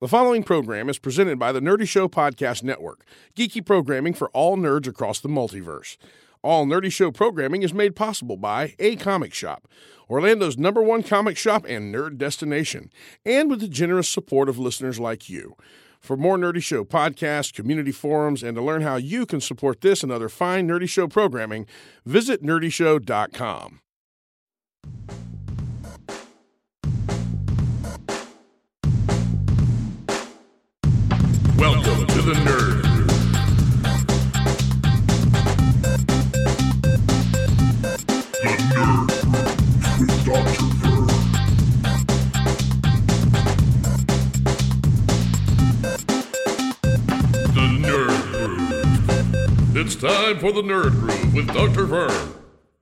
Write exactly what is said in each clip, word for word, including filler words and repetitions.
The following program is presented by the Nerdy Show Podcast Network, geeky programming for all nerds across the multiverse. All Nerdy Show programming is made possible by A Comic Shop, Orlando's number one comic shop and nerd destination, and with the generous support of listeners like you. For more Nerdy Show podcasts, community forums, and to learn how you can support this and other fine Nerdy Show programming, visit nerdy show dot com. Welcome to the Nerd Groove. The Nerd Groove with Doctor Vern. The Nerd Groove. It's time for the Nerd Groove with Doctor Vern.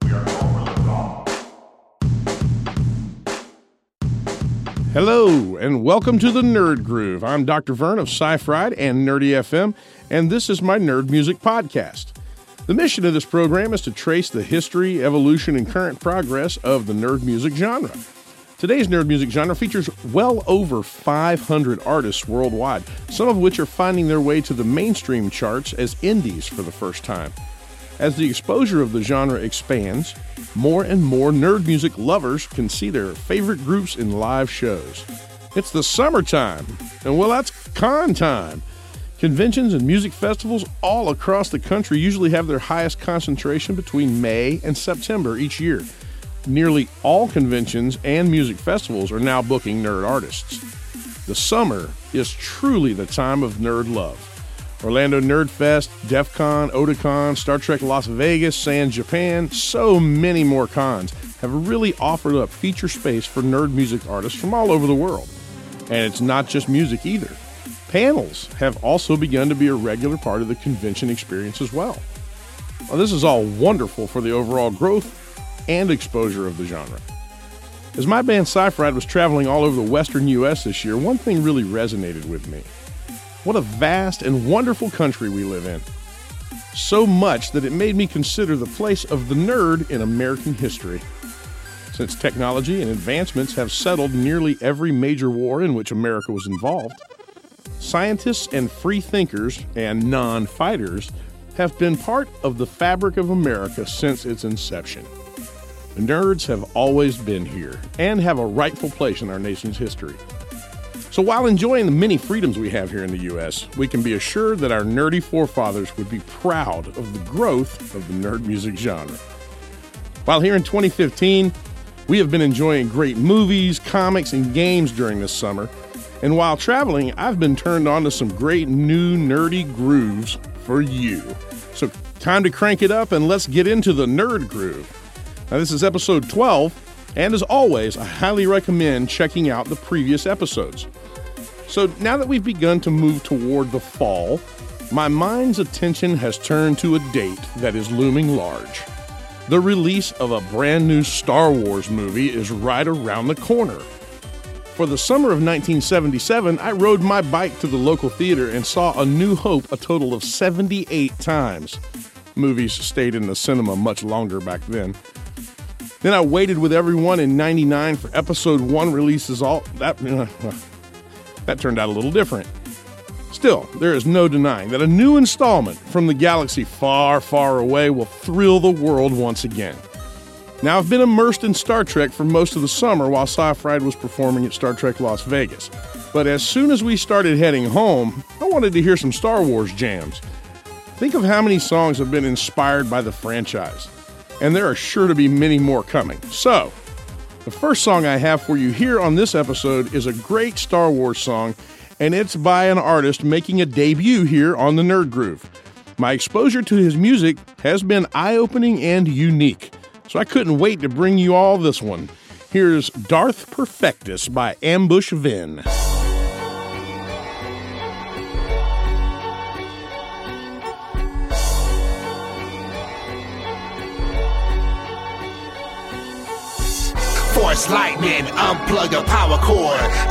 Hello, and welcome to the Nerd Groove. I'm Doctor Vern of Sci-Fried and Nerdy F M, and this is my nerd music podcast. The mission of this program is to trace the history, evolution, and current progress of the nerd music genre. Today's nerd music genre features well over five hundred artists worldwide, some of which are finding their way to the mainstream charts as indies for the first time. As the exposure of the genre expands, more and more nerd music lovers can see their favorite groups in live shows. It's the summertime, and well, that's con time. Conventions and music festivals all across the country usually have their highest concentration between May and September each year. Nearly all conventions and music festivals are now booking nerd artists. The summer is truly the time of nerd love. Orlando Nerd Fest, DEF CON, Otakon, Star Trek Las Vegas, San Japan, so many more cons have really offered up feature space for nerd music artists from all over the world. And it's not just music either. Panels have also begun to be a regular part of the convention experience as well. Well, this is all wonderful for the overall growth and exposure of the genre. As my band Sci-Fried was traveling all over the western U S this year, one thing really resonated with me. What a vast and wonderful country we live in. So much that it made me consider the place of the nerd in American history. Since technology and advancements have settled nearly every major war in which America was involved, scientists and free thinkers and non-fighters have been part of the fabric of America since its inception. The nerds have always been here and have a rightful place in our nation's history. So while enjoying the many freedoms we have here in the U S, we can be assured that our nerdy forefathers would be proud of the growth of the nerd music genre. While here in twenty fifteen, we have been enjoying great movies, comics, and games during this summer. And while traveling, I've been turned on to some great new nerdy grooves for you. So time to crank it up and let's get into the Nerd Groove. Now this is episode twelve, and as always, I highly recommend checking out the previous episodes. So now that we've begun to move toward the fall, my mind's attention has turned to a date that is looming large. The release of a brand new Star Wars movie is right around the corner. For the summer of nineteen seventy-seven, I rode my bike to the local theater and saw A New Hope a total of seventy-eight times. Movies stayed in the cinema much longer back then. Then I waited with everyone in ninety-nine for episode one releases. All that, uh, that turned out a little different. Still, there is no denying that a new installment from the galaxy far, far away will thrill the world once again. Now, I've been immersed in Star Trek for most of the summer while Sci-Fried was performing at Star Trek Las Vegas. But as soon as we started heading home, I wanted to hear some Star Wars jams. Think of how many songs have been inspired by the franchise. And there are sure to be many more coming. So, the first song I have for you here on this episode is a great Star Wars song, and it's by an artist making a debut here on the Nerd Groove. My exposure to his music has been eye-opening and unique, so I couldn't wait to bring you all this one. Here's Darth Perfectus by Ambush Vin. Force lightning, unplug a power cord.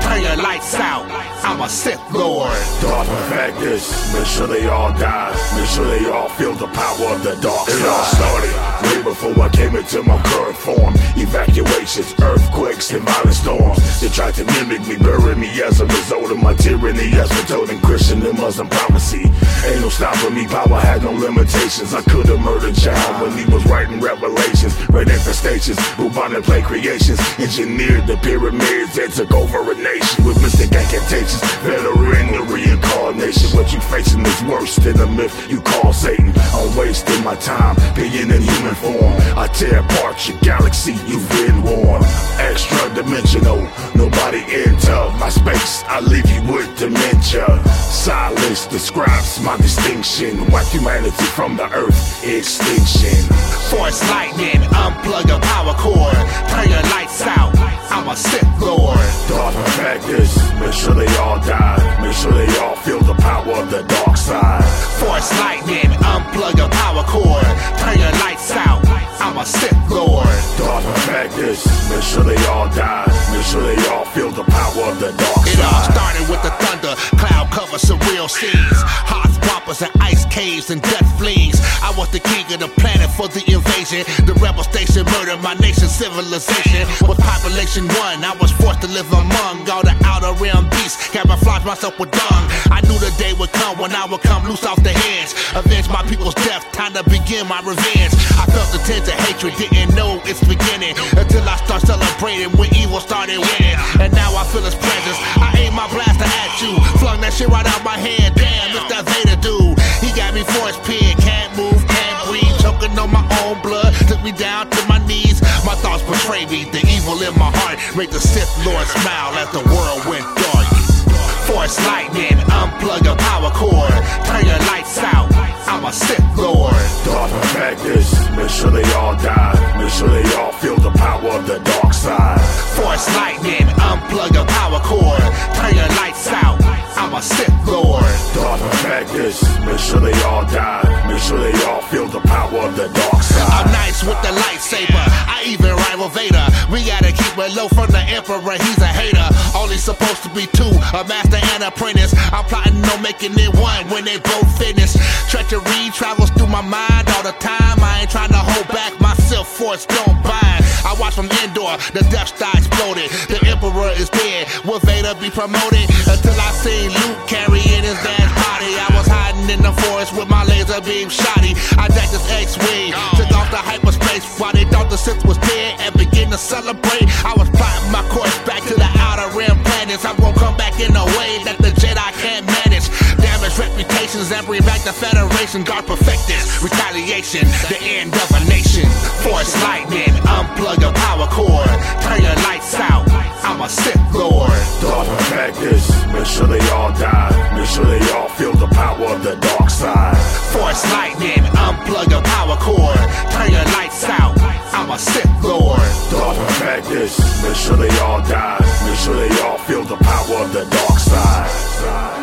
turn your lights out. I'm a Sith Lord. Dark perfectors, make sure they all die. Make sure they all feel the power of the dark side. It all started way before I came into my current form. Evacuations, earthquakes, and violent storms. They tried to mimic me, bury me as a result of my tyranny. As foretold in Christian and Muslim prophecy. Ain't no stopping me, power had no limitations. I could have murdered John when he was writing Revelations. Red infestations, bubonic plague creations. Engineered the pyramids and took over a nation with mystic incantations. Veteran the reincarnation. What you facing is worse than the myth you call Satan. I'm wasting my time being in human form. I tear apart your galaxy, you've been warned. Extra dimensional, nobody enter my space. I leave you with dementia. Silence describes my distinction. Wipe humanity from the earth, extinction. Force lightning, unplug a power cord. Turn your lights out, I'm a Sith Lord. Dark perfectors, make sure they all die. Make sure they all feel the power of the dark side. Force lightning, unplug a power cord. Turn your lights out, I'm a Sith Lord. Dark perfectors, make sure they all die. Make sure they all feel the power of the dark side. It all started with the thunder, cloud cover, surreal scenes. Hot swampers and ice caves and death fleas. I was the king of the planet for the invasion. The rebel station murdered my nation's civilization. With population one, I was forced to live among all the outer realm beasts. Camouflage myself with dung. I knew the day would come when I would come loose off the edge. Avenge my people's death, time to begin my revenge. I felt the tinge of hatred, didn't know its beginning until I start celebrating when evil started winning. And now I feel its presence. I aim my blaster at you, flung that shit right out my hand. Damn, it's that Vader dude. He got me for his pig, can't move, can't breathe, choking on my own blood, took me down to my knees. My thoughts betray me, the evil in my heart made the Sith Lord smile as the world went dark. Force lightning, unplug a power cord. Turn your lights out, I'm a Sith Lord. Dark perfectors, make sure they all die. Make sure they all feel the power of the dark side. Force lightning, unplug a power cord. Turn your lights out, I'm a Sith Lord. Dark perfectors, make sure they all die. Make sure they all feel the power of the dark side. I'm nice with the lightsaber, I even rival Vader. We gotta keep it low from the Emperor, he's a hater. Only supposed to be two, a master and apprentice. I'm plotting on making it one when they both finish. Treachery travels through my mind all the time. I ain't trying to hold back, my Sith Force don't bind. I watch from Endor, the Death Star exploded. The Emperor is dead, will Vader be promoted? Until I seen Luke carrying his dad's body. I was hiding in the forest with my laser beam shotty. I jacked his X-Wing, took off the hyperspace while they thought the Sith was dead and began to celebrate. I was plotting my course back to the outer rim planets. I won't come back in a way that the Jedi can't manage. Damage reputations and bring back the Federation. God perfect this, retaliation, the end of a nation. Force lightning, unplug a power cord. Turn your lights out, I'm a Sith Lord. Dark perfectors, make sure they all die. Make sure they all feel the power of the dark side. Force lightning, unplug a power cord. Turn your lights out, I'm a Sith Lord. Dark perfectors, make sure they all die. Make sure they all feel the power of the dark side.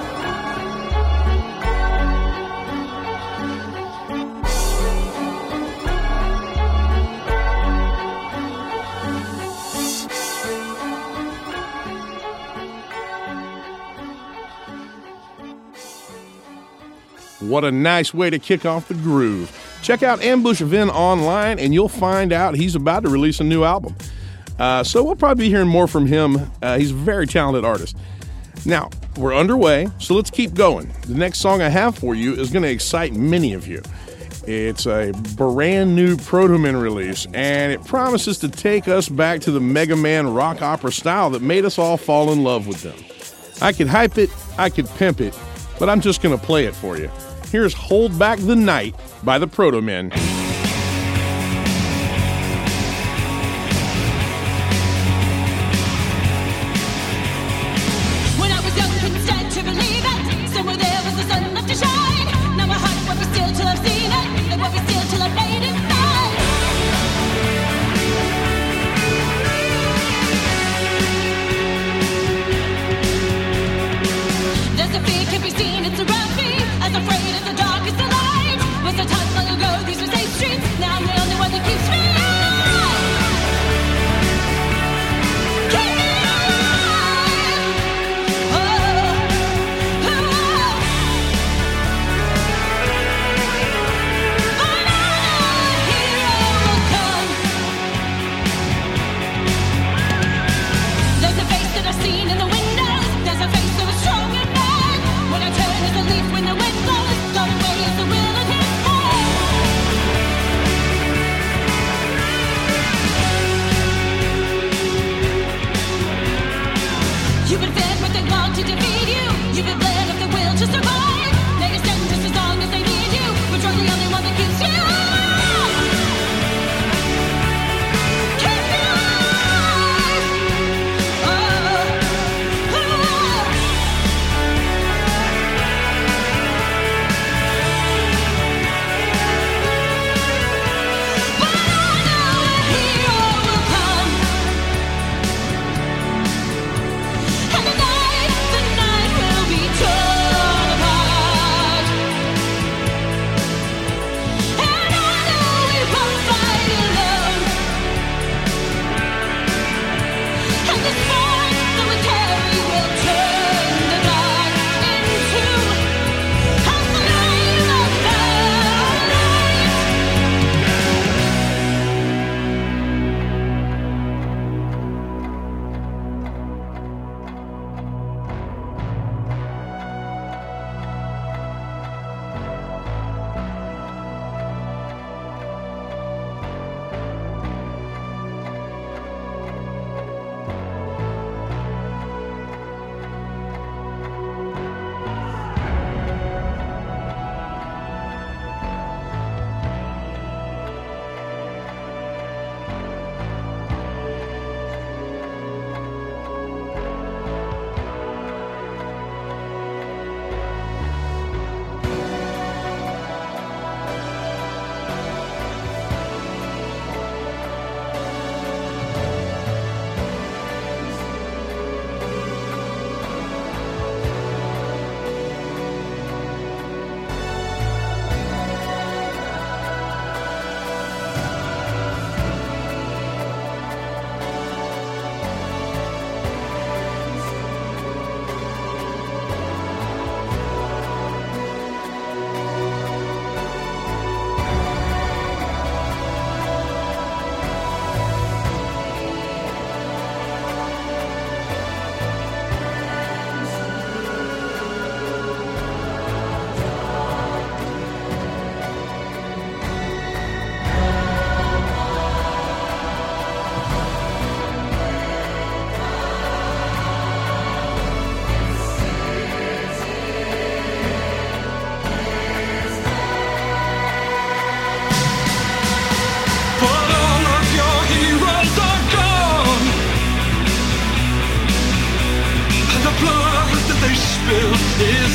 What a nice way to kick off the groove. Check out Ambush Vin online and you'll find out he's about to release a new album. Uh, so we'll probably be hearing more from him. Uh, he's a very talented artist. Now, we're underway, so let's keep going. The next song I have for you is going to excite many of you. It's a brand new Proto Men release, and it promises to take us back to the Mega Man rock opera style that made us all fall in love with them. I could hype it, I could pimp it, but I'm just going to play it for you. Here's Hold Back the Night by the Proto Men. When I was young, couldn't stand to believe it. Somewhere there was the sun left to shine. Now my heart won't be still till I've seen it. It won't be still till I've made it mine. There's a fear can be seen, it's around me. As afraid of the darkest alive. Was a time long ago, these mistakes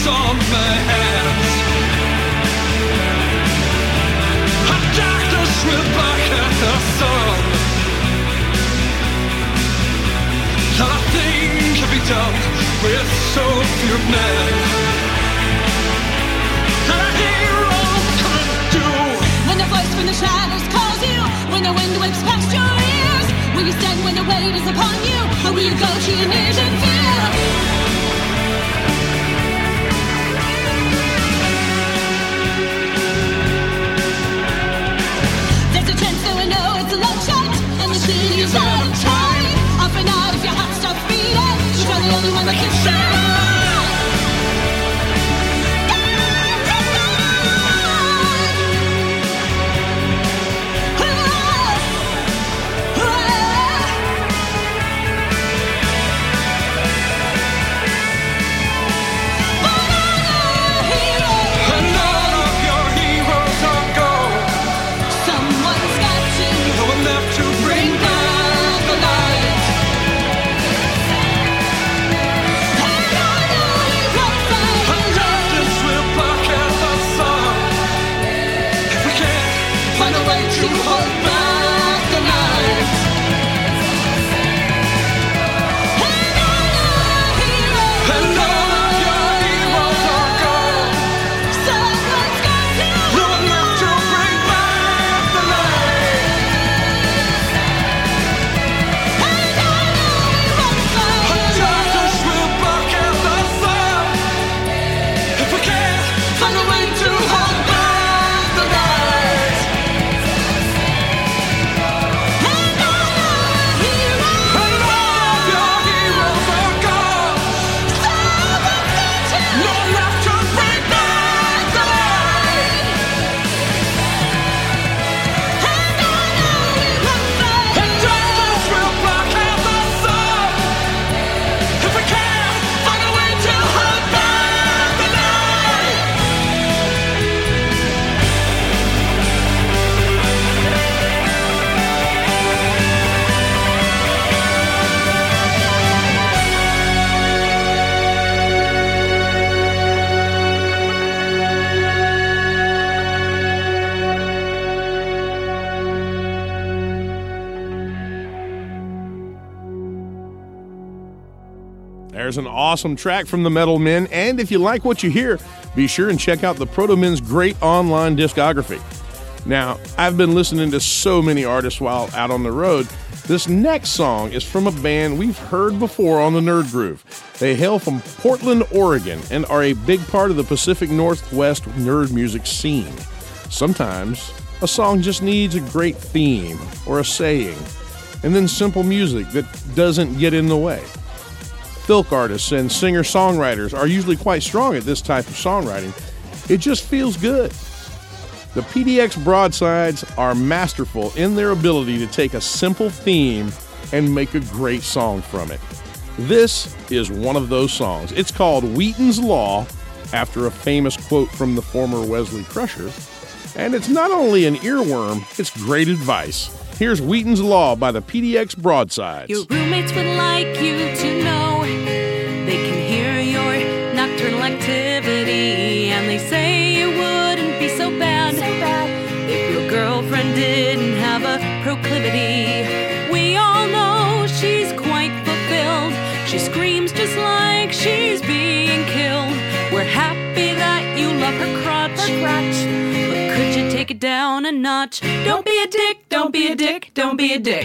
on my hands. And darkness will back at the sun. Nothing can be done with so few men. That a hero couldn't do. When the voice from the shadows calls you, when the wind whips past your ears, will you stand when the weight is upon you, or will you go to your knees in fear? There's a chance that we know it's a long shot, and the city is out of time. Often out if your heart stops beating, you're the only one that can survive. There's an awesome track from the Metal Men, and if you like what you hear, be sure and check out the Proto Men's great online discography. Now, I've been listening to so many artists while out on the road. This next song is from a band we've heard before on the Nerd Groove. They hail from Portland, Oregon, and are a big part of the Pacific Northwest nerd music scene. Sometimes, a song just needs a great theme or a saying, and then simple music that doesn't get in the way. Filk artists and singer-songwriters are usually quite strong at this type of songwriting. It just feels good. The P D X Broadsides are masterful in their ability to take a simple theme and make a great song from it. This is one of those songs. It's called Wheaton's Law, after a famous quote from the former Wesley Crusher. And it's not only an earworm, it's great advice. Here's Wheaton's Law by the P D X Broadsides. Your roommates would like you to know they can hear your nocturnal activity, and they say it wouldn't be so bad, so bad if your girlfriend didn't have a proclivity. We all know she's quite fulfilled. She screams just like she's being killed. We're happy that you love her crotch, her crotch. But could you take it down a notch? Don't be a dick, don't be a dick, don't be a dick.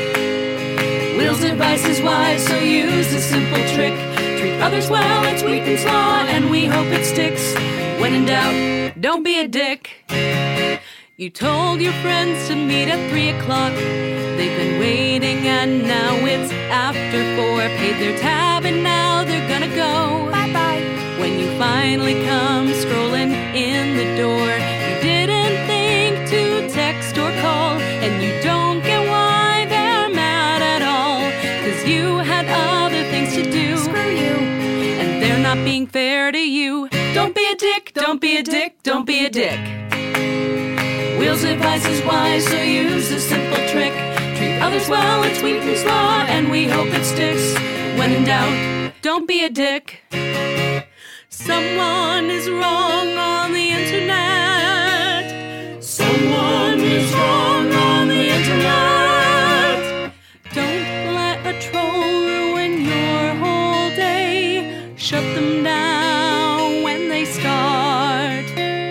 Will's advice is wise, so use a simple trick. Treat others well, it's Wheaton's Law, and we hope it sticks. When in doubt, don't be a dick. You told your friends to meet at three o'clock. They've been waiting and now it's after four. Paid their tab and now they're gonna go. Bye-bye. When you finally come strolling in the door, you didn't think to text or call, and you don't get why they're mad at all, 'cause you had other things to do. Screw you. And they're not being fair to you. Don't be a dick, don't be a dick, don't be a dick. Will's advice is wise, so use a simple trick. Treat others well, it's Wheaton's Law, and we hope it sticks. When in doubt, don't be a dick. Someone is wrong on the internet. Someone is wrong on the internet. Don't let a troll ruin your whole day. Shut them down when they start.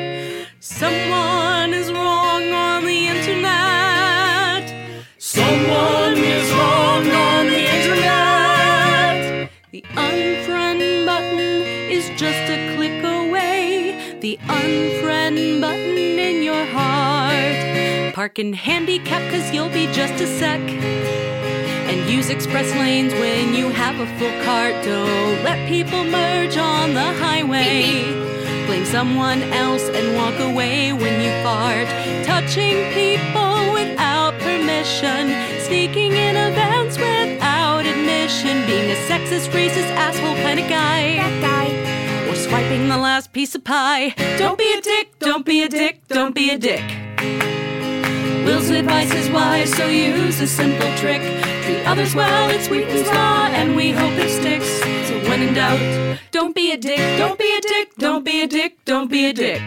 Someone is wrong on the internet. Someone is wrong on the internet. The unfriend button is just a click away. The unfriend button in your heart. Park in handicap cause you'll be just a sec. And use express lanes when you have a full cart. Don't let people merge on the highway. Blame someone else and walk away when you fart. Touching people without permission. Sneaking in events without admission. Being a sexist, racist, asshole kind of guy. That guy. Or swiping the last piece of pie. Don't be a dick, don't be a dick, don't be a dick. Will's advice is wise, so use a simple trick. Treat others well, it sweetens law, and we hope it sticks. So when in doubt, don't be a dick, don't be a dick, don't be a dick, don't be a dick.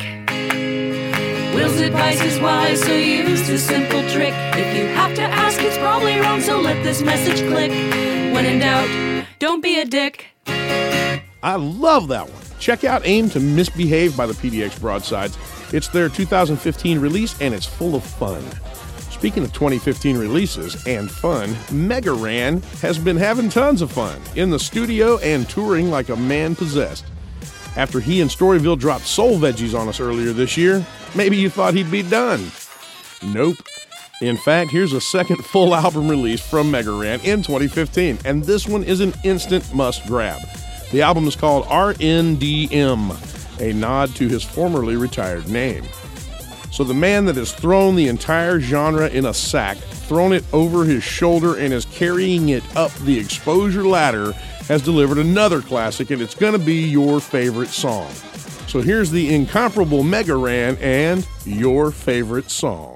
Will's advice is wise, so use a simple trick. If you have to ask, it's probably wrong, so let this message click. When in doubt, don't be a dick. I love that one. Check out Aim to Misbehave by the P D X Broadsides. It's their two thousand fifteen release, and it's full of fun. Speaking of twenty fifteen releases and fun, Mega Ran has been having tons of fun in the studio and touring like a man possessed. After he and Storyville dropped Soul Veggies on us earlier this year, maybe you thought he'd be done. Nope. In fact, here's a second full album release from Mega Ran in twenty fifteen, and this one is an instant must-grab. The album is called R N D M, a nod to his formerly retired name. So the man that has thrown the entire genre in a sack, thrown it over his shoulder, and is carrying it up the exposure ladder has delivered another classic, and it's going to be your favorite song. So here's the incomparable Mega Ran and your favorite song.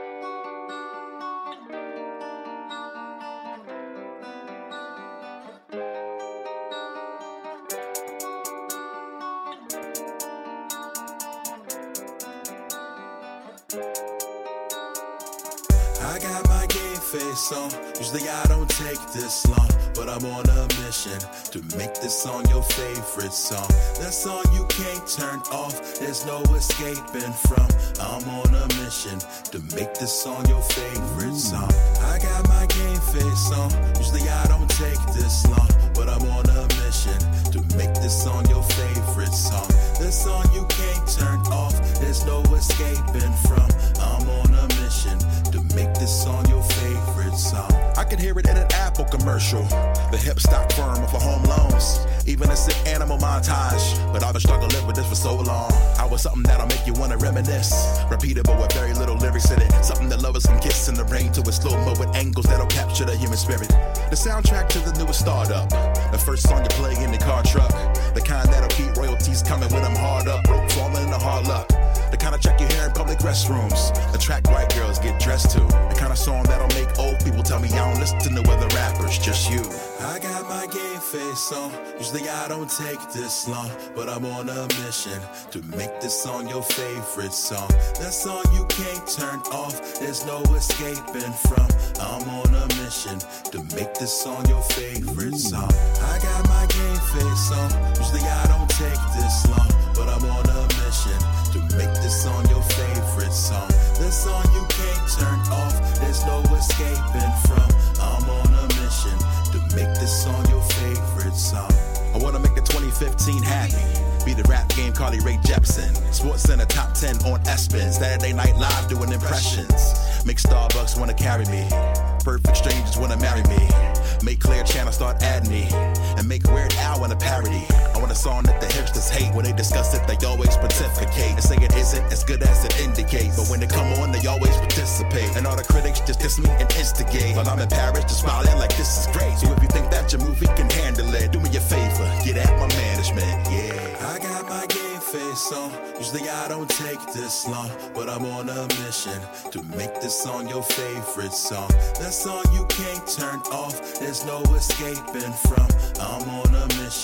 I got my game face on. Usually I don't take this long, but I'm on a mission to make this song your favorite song. That song you can't turn off, there's no escaping from. I'm on a mission to make this song your favorite song. I got my game face on. Usually I don't take this long, but I'm on a mission to make this song your favorite song. That song you can't turn off, there's no escaping from. I'm on a mission to make this song your favorite song. I can hear it in an Apple commercial. The hip stock firm for home loans. Even a sick animal montage. But I've been struggling with this for so long. I was something that'll make you wanna reminisce. Repeatable with very little lyrics in it. Something that lovers can kiss in the rain to a slow-mo with angles that'll capture the human spirit. The soundtrack to the newest startup. The first song you play in the car truck. The kind that'll keep royalties coming when I'm hard up. Broke, falling into hard luck. The kind of track you hear in public restrooms. The track white girls get dressed to. The kind of song that'll make old people tell me I don't listen to no other rappers, just you. I got my game face on. Usually I don't take this long, but I'm on a mission to make this song your favorite song. That song you can't turn off, there's no escaping from. I'm on a mission to make this song your favorite song. I got my game face on. Usually I don't take this long, but I'm on a mission to make this song your favorite song. That song you can't turn off, there's no escaping from. I'm on a mission to make this song your favorite song. I wanna make the twenty fifteen happy. Be the rap game Carly Rae Jepsen. Sports Center top ten on ESPN. Saturday Night Live doing impressions. Make Starbucks wanna carry me. Perfect strangers wanna marry me. Make Clear Channel start adding me. And make Weird Al wanna parody. I want a song that the hipsters hate. When they discuss it, they always pontificate. And say it isn't as good as it indicates. But when they come on, they always participate. And all the critics just diss me and instigate. While I'm in Paris, just smiling like this is great. So if you think that your movie can handle it, do me a favor, get at my management, yeah. I got my game face on. Usually I don't take this long, but I'm on a mission to make this song your favorite song. That song you can't turn off, there's no escaping from. I'm on a mission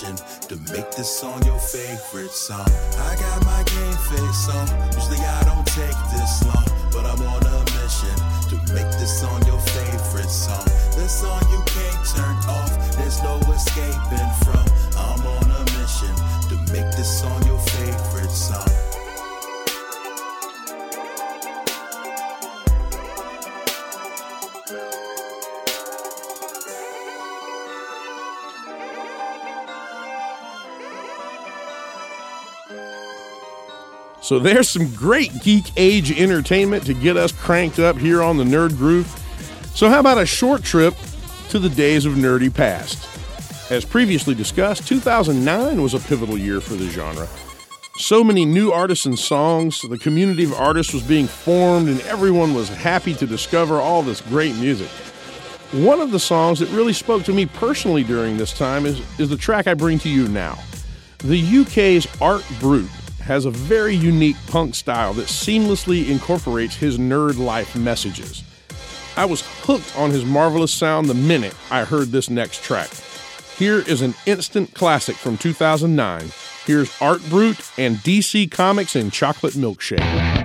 to make this song your favorite song. I got my game face on. Usually I don't take this long, but I'm on a mission to make this song your favorite song. This song you can't turn off, there's no escaping from. I'm on a mission to make this song your favorite song. So there's some great geek age entertainment to get us cranked up here on the Nerd Groove. So how about a short trip to the days of nerdy past? As previously discussed, two thousand nine was a pivotal year for the genre. So many new artists and songs, the community of artists was being formed, and everyone was happy to discover all this great music. One of the songs that really spoke to me personally during this time is, is the track I bring to you now. The U K's Art Brut has a very unique punk style that seamlessly incorporates his nerd life messages. I was hooked on his marvelous sound the minute I heard this next track. Here is an instant classic from two thousand nine. Here's Art Brut and D C Comics and Chocolate Milkshake.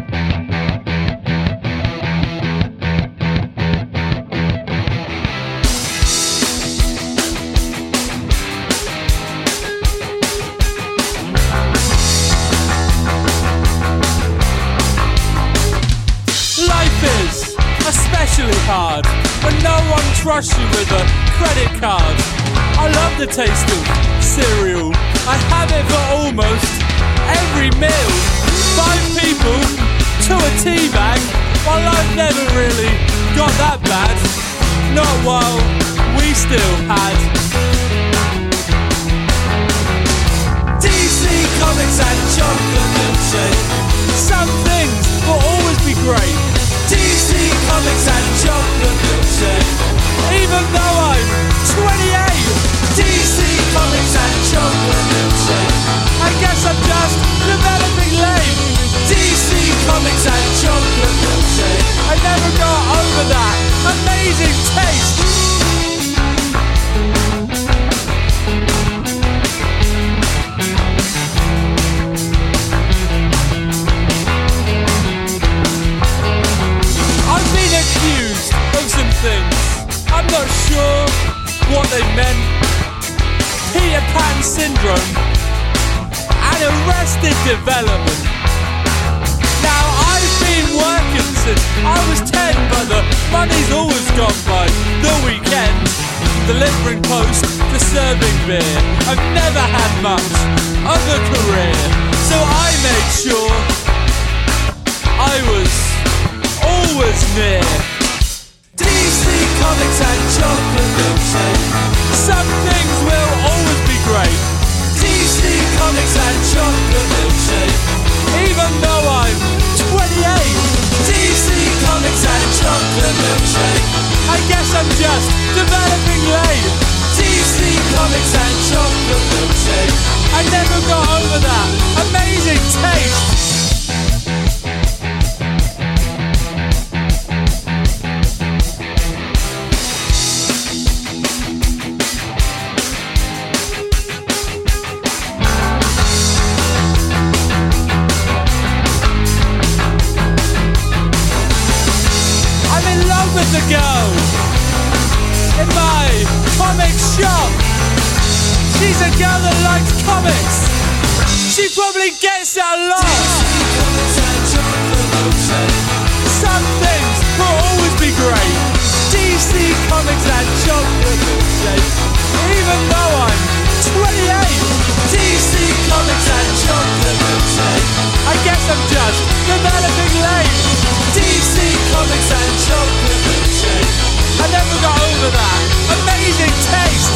Especially hard when no one trusts you with a credit card. I love the taste of cereal. I have it for almost every meal. Five people to a tea bag. Well, I've never really got that bad. Not while we still had D C Comics and Chocolate Milkshake. Some things will always be great. D C Comics and Chocolate Milkshake. Even though I'm twenty-eight, D C Comics and Chocolate Milkshake. I guess I'm just developing late. D C Comics and Chocolate Milkshake. I never got over that amazing taste. Accused of some things, I'm not sure what they meant. Peter Pan syndrome and arrested development. Now I've been working since I was ten, but the money's always gone by the weekend. Delivering post to serving beer, I've never had much of a career, so I made sure I was always near. D C Comics and Chocolate Milkshake. Some things will always be great. D C Comics and Chocolate Milkshake. Even though I'm twenty-eight. D C Comics and Chocolate Milkshake. I guess I'm just developing late. D C Comics and Chocolate Milkshake. I never got over that amazing taste. With the girl in my comic shop. She's a girl that likes comics. She probably gets it a lot. Some things will always be great. D C Comics and Chocolate Milkshake. Even though I'm twenty-eight. D C Comics and Chocolate Milkshake. I guess I'm just developing late. D C Comics and Chocolate Milkshake. I never got over that amazing taste.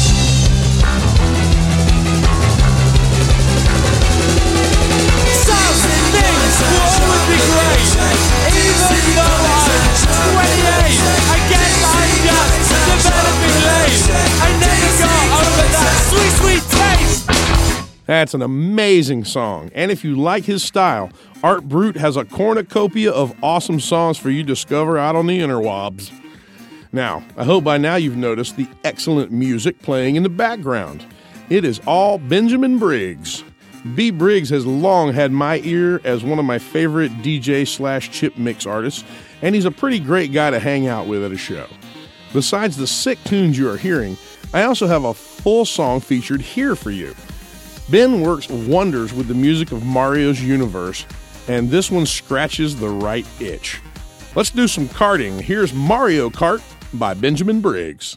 Some things will always be great. Even though I'm twenty-eight, I guess I'm just developing late. I never got over that sweet, sweet taste. That's an amazing song, and if you like his style, Art Brut has a cornucopia of awesome songs for you to discover out on the interwebs. Now, I hope by now you've noticed the excellent music playing in the background. It is all Benjamin Briggs. B. Briggs has long had my ear as one of my favorite D J slash chip mix artists, and he's a pretty great guy to hang out with at a show. Besides the sick tunes you are hearing, I also have a full song featured here for you. Ben works wonders with the music of Mario's universe, and this one scratches the right itch. Let's do some karting. Here's Mario Kart by Benjamin Briggs.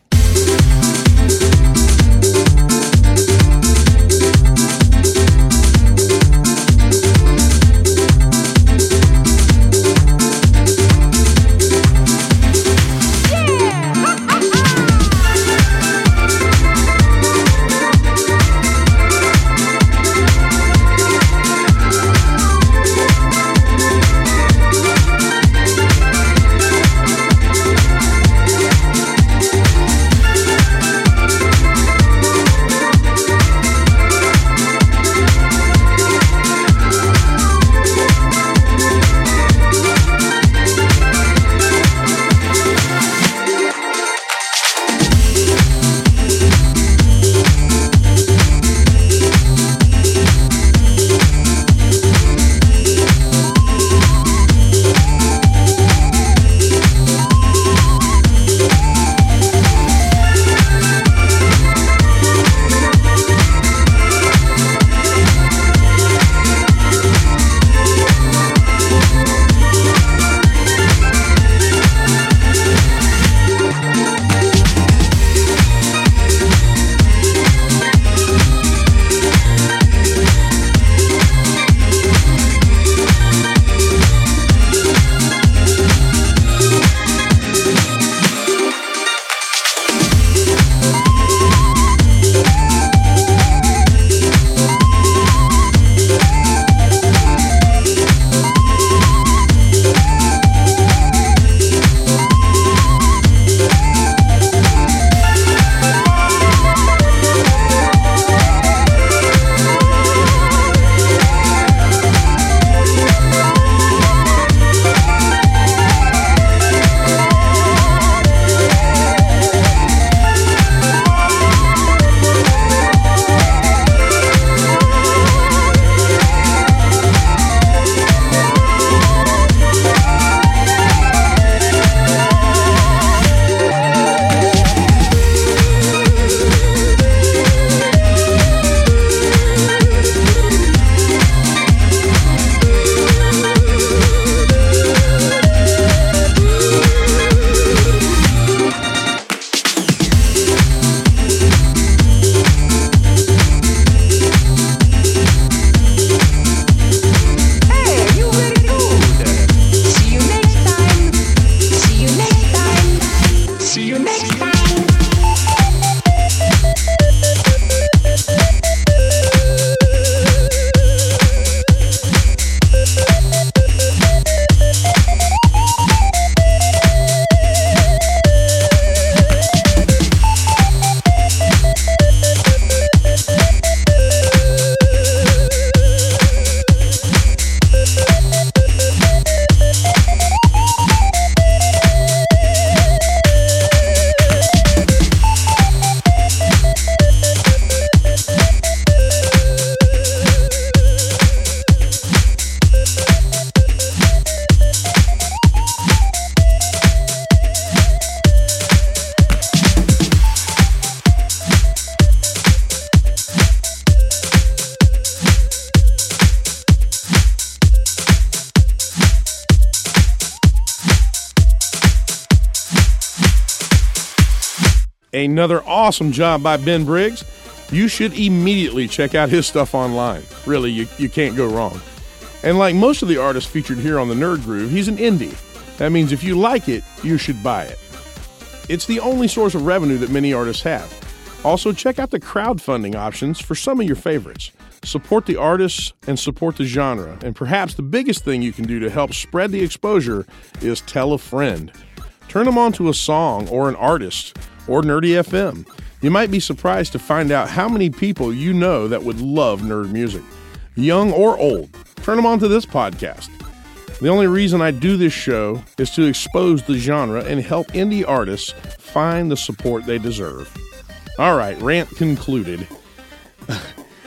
Another awesome job by Ben Briggs. You should immediately check out his stuff online. Really, you, you can't go wrong. And like most of the artists featured here on the Nerd Groove, he's an indie. That means if you like it, you should buy it. It's the only source of revenue that many artists have. Also, check out the crowdfunding options for some of your favorites. Support the artists and support the genre. And perhaps the biggest thing you can do to help spread the exposure is tell a friend. Turn them on to a song or an artist or Nerdy F M. You might be surprised to find out how many people you know that would love nerd music, young or old. Turn them on to this podcast. The only reason I do this show is to expose the genre and help indie artists find the support they deserve. All right, rant concluded.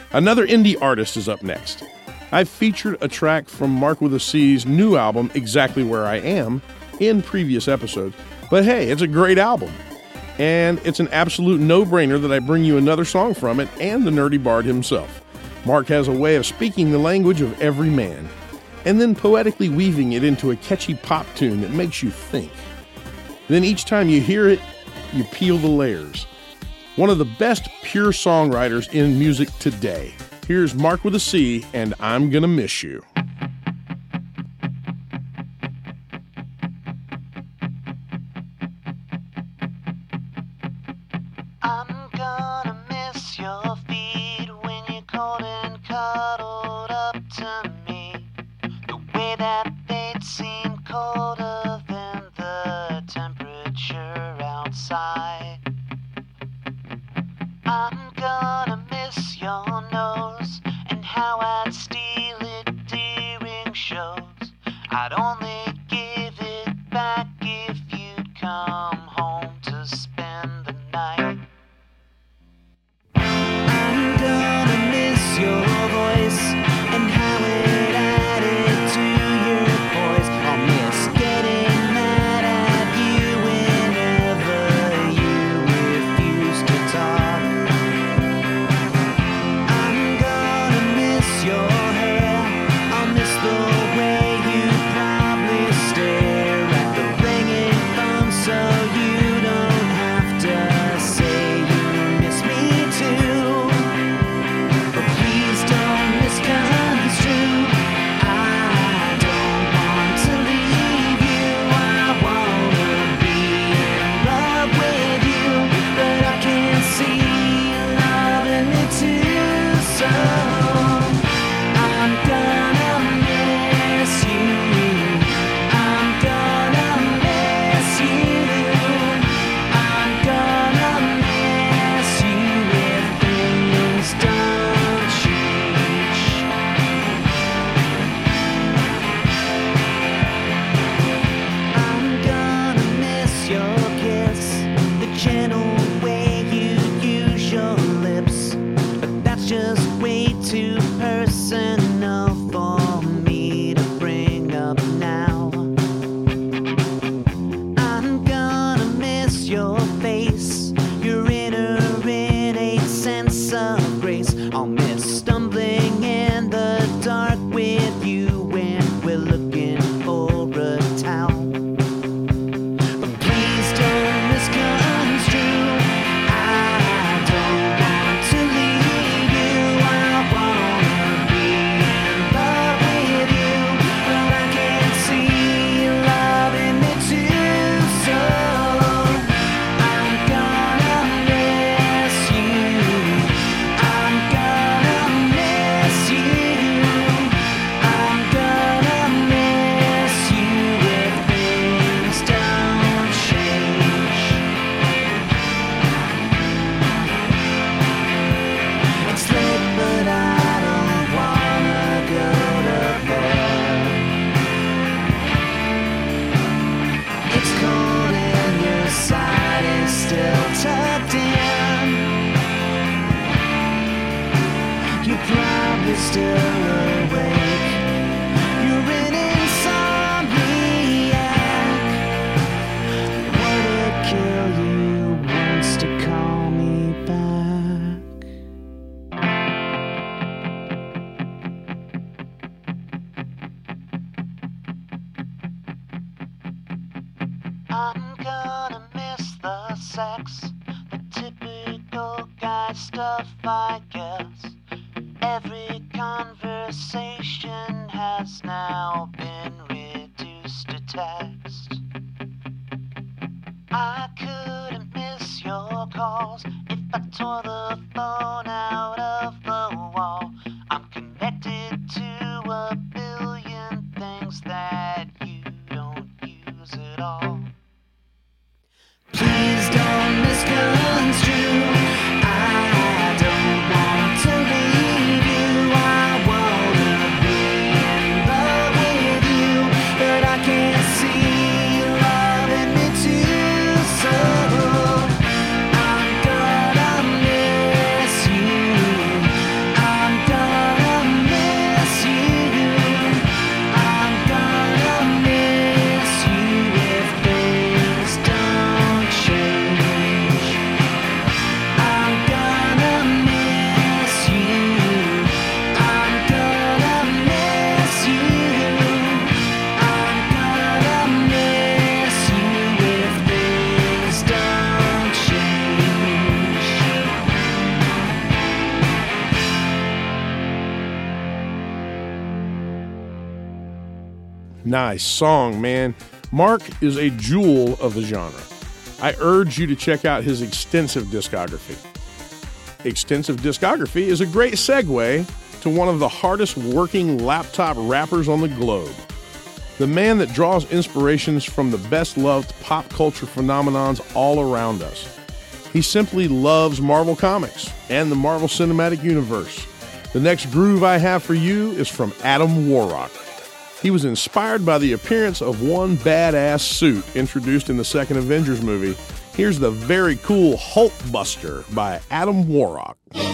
Another indie artist is up next. I've featured a track from Mark with a C's new album, Exactly Where I Am, in previous episodes. But hey, it's a great album. And it's an absolute no-brainer that I bring you another song from it and the Nerdy Bard himself. Mark has a way of speaking the language of every man, and then poetically weaving it into a catchy pop tune that makes you think. Then each time you hear it, you peel the layers. One of the best pure songwriters in music today. Here's Mark with a C and I'm Gonna Miss You. I'm gonna miss your feet when you're cold and cuddled up to me. The way that they'd seem colder than the temperature outside. I'm gonna miss your nose and how I'd steal it during shows. I'd only give it back if you'd come home to spend the night. I'm gonna miss your voice and how it added to your voice. I'll miss getting mad at you whenever you refuse to talk. I'm gonna miss your hair. I'll miss the way you probably stare at the ringing phone so you don't have to say you miss me too. But please don't misconstrue. I don't want to leave you. I wanna be in love with you, but I can't see you loving me too. So I'm gonna miss you. I'm gonna miss you. I'm gonna miss you if things don't change. I'm gonna miss your kiss, the gentle way you use your lips. But that's just way too personal for me to bring up now. I'm gonna miss your face, your inner innate sense of grace. I'll miss stumbling in the dark with you when we're looking for a towel. But please don't misconstrue. I don't want to leave you. I wanna be in love with you, but I can't see you loving me too. So I'm gonna miss you. I'm gonna miss you. I'm gonna miss you if things don't change. It's late, but I don't wanna go to bed. It's cold and your side is still tucked in. You're probably still awake. You're an insomniac. Would it kill you once to call me back? I'm gonna miss the sex, the typical guy stuff, I guess. Every conversation has now been reduced to text. I couldn't miss your calls if I tore the phone out of the wall. I'm connected to a billion things that you don't use at all. Please don't misconstrue. I don't want to leave you. I wanna be in love with you, but I can't see you loving me too. So I'm gonna miss you. Nice song, man. Mark is a jewel of the genre. I urge you to check out his extensive discography. Extensive discography is a great segue to one of the hardest working laptop rappers on the globe. The man that draws inspirations from the best-loved pop culture phenomenons all around us. He simply loves Marvel Comics and the Marvel Cinematic Universe. The next groove I have for you is from Adam Warrock. He was inspired by the appearance of one badass suit introduced in the second Avengers movie. Here's the very cool Hulkbuster by Adam Warrock.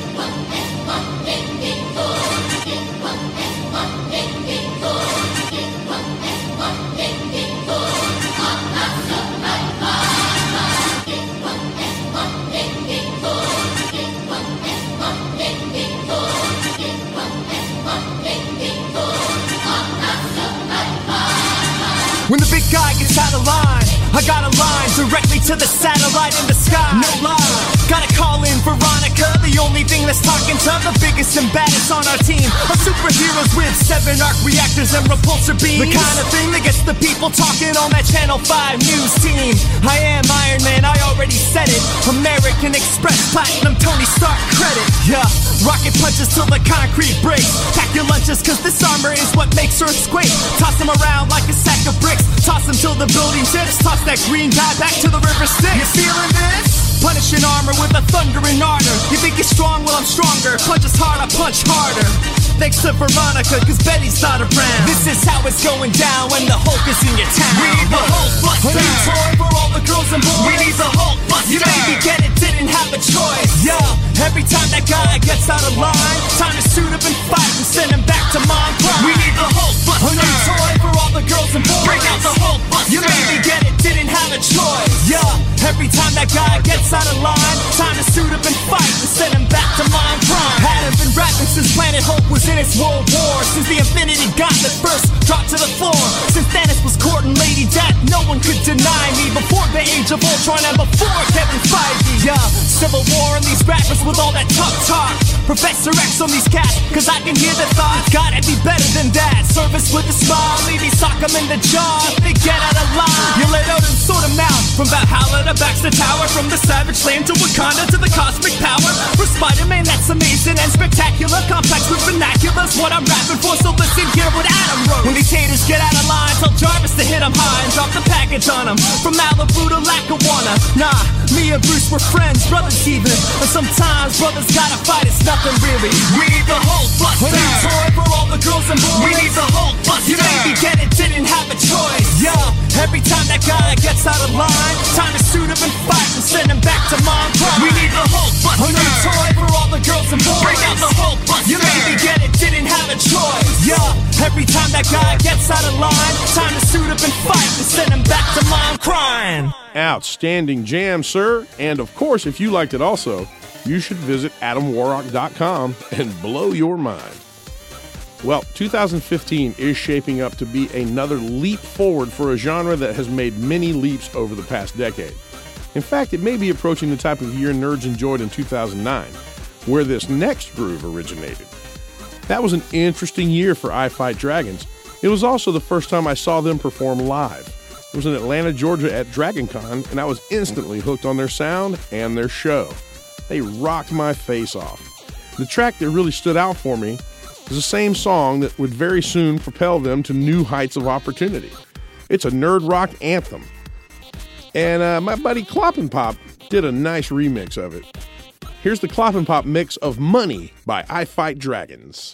When the big guy gets out of line, I got a line directly to the satellite in the sky. No lie, gotta call in Veronica, the only thing that's talking to the biggest and baddest on our team. Are superheroes with seven arc reactors and repulsor beams. The kind of thing that gets the people talking on that Channel five news team. I am Iron Man, I already said it. American Express, Platinum, Tony Stark credit. Yeah, rocket punches till the concrete breaks. Pack your lunches cause this armor is what makes Earth quake. Toss them around like a sack of bricks. Toss them till the building tips. Toss that green guy back to the river Styx. You feeling this? Punishing armor with a thundering ardor. You think you're strong? Well, I'm stronger. Punch as hard, I punch harder. Thanks to Veronica, cause Betty's not around. This is how it's going down when the Hulk is in your town. We need the Hulkbuster. A new toy for all the girls and boys. We need the Hulkbuster. You maybe get it, didn't have a choice. Yeah, every time that guy gets out of line, time to suit up and fight and send him back to mom prime. We need the Hulkbuster. A new toy for all the girls and boys. Bring out the Hulkbuster. You maybe get it, didn't have a choice. Yeah, every time that guy gets out of line, time to suit up and fight and send him back to mom prime. Hadn't been rapping since Planet Hulk was in its world war. Since the Infinity Gauntlet first dropped to the floor. Since Thanos was courting Lady Death, no one could deny me. Before the Age of Ultron and before Kevin Feige. Yeah, Civil War and these rappers with all that tough talk. Professor X on these cats, cause I can hear the thoughts. Gotta be better than that. Service with a smile, maybe sock them in the jaw if they get out of line. You let out and sort them out. From Valhalla to Baxter Tower, from the savage land to Wakanda to the cosmic power. For Spider-Man, that's amazing and spectacular. Complex with vernaculars, what I'm rapping for, so listen, hear what Adam wrote. When these haters get out of line, tell Jarvis to hit them high and drop the package on them. From Malibu to Lackawanna, nah, me and Bruce were friends, brothers even. And sometimes brothers gotta fight, it's nothing really. We need the Hulkbuster. A new toy for all the girls and boys. We need the Hulkbuster. You maybe get it, didn't have a choice. Yeah, every time that guy gets out of line, time to suit up and fight and send him back to mom prime. We need the Hulkbuster. A new toy for all the girls and boys. Bring out the Hulkbuster. You maybe get it, didn't have a choice. Yeah, every time that guy gets out of line, time to suit up and fight and send him back to mom crying. Outstanding jam, sir. And of course, if you liked it also, you should visit adam warrock dot com and blow your mind. Well, two thousand fifteen is shaping up to be another leap forward for a genre that has made many leaps over the past decade. In fact, it may be approaching the type of year nerds enjoyed in two thousand nine, where this next groove originated. That was an interesting year for I Fight Dragons. It was also the first time I saw them perform live. It was in Atlanta, Georgia at DragonCon, and I was instantly hooked on their sound and their show. They rocked my face off. The track that really stood out for me is the same song that would very soon propel them to new heights of opportunity. It's a nerd rock anthem. And uh, my buddy Cloppin' Pop did a nice remix of it. Here's the Cloppin' Pop mix of Money by I Fight Dragons.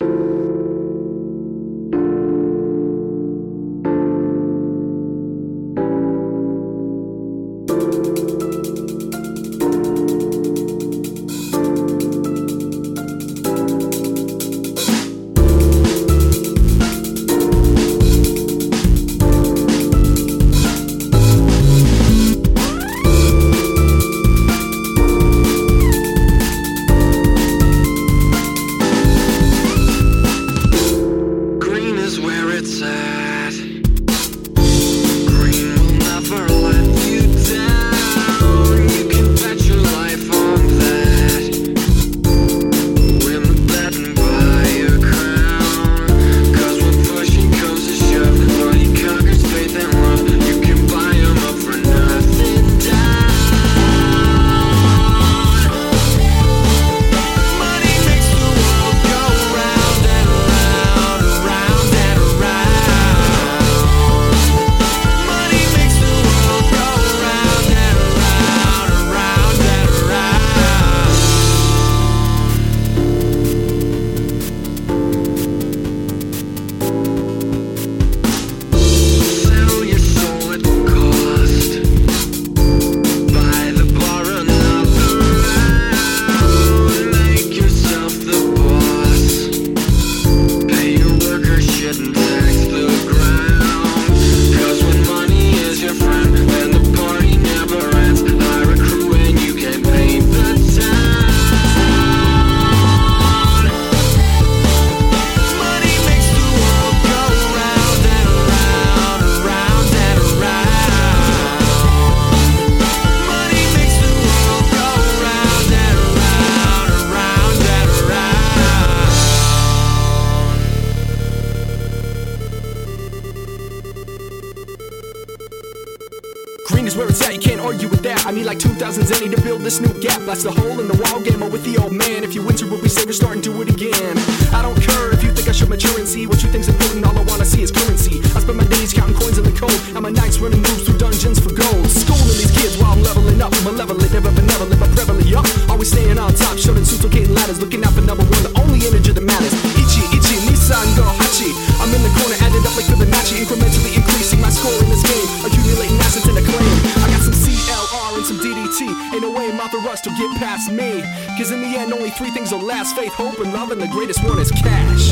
it's at, you can't argue with that. I need like two thousand Zenny to build this new gap. That's the hole in the wall game with the old man. If you win, what we say, we're starting to do it again. I don't care if you think I should mature and see what you think's important. All I wanna see is currency. I spend my days counting coins in the cold, and my nights running moves through dungeons for gold. Schooling these kids while I'm leveling up. Malevolent, never benevolent, but prevalent up. Always staying on top, shooting suitlocating ladders, looking out for number one, the only energy that matters. Ichi, Ichi, Nissan, go Hachi. I'm in the corner, added up like Fibonacci, incrementally increasing my score in this game, accumulating assets and acclaim. I got some C L R and some D D T. Ain't no way Mouth or Rust will get past me. Cause in the end, only three things will last: faith, hope, and love, and the greatest one is cash.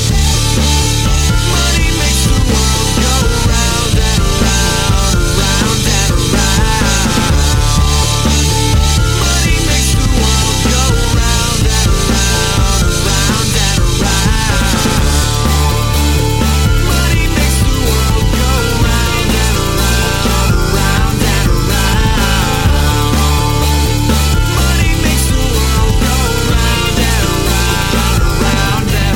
Money makes the world go round and round, round and round. Money makes the world go round and round, round and round. Money makes the world go round and round, round and round. Money makes the world go round and round, round and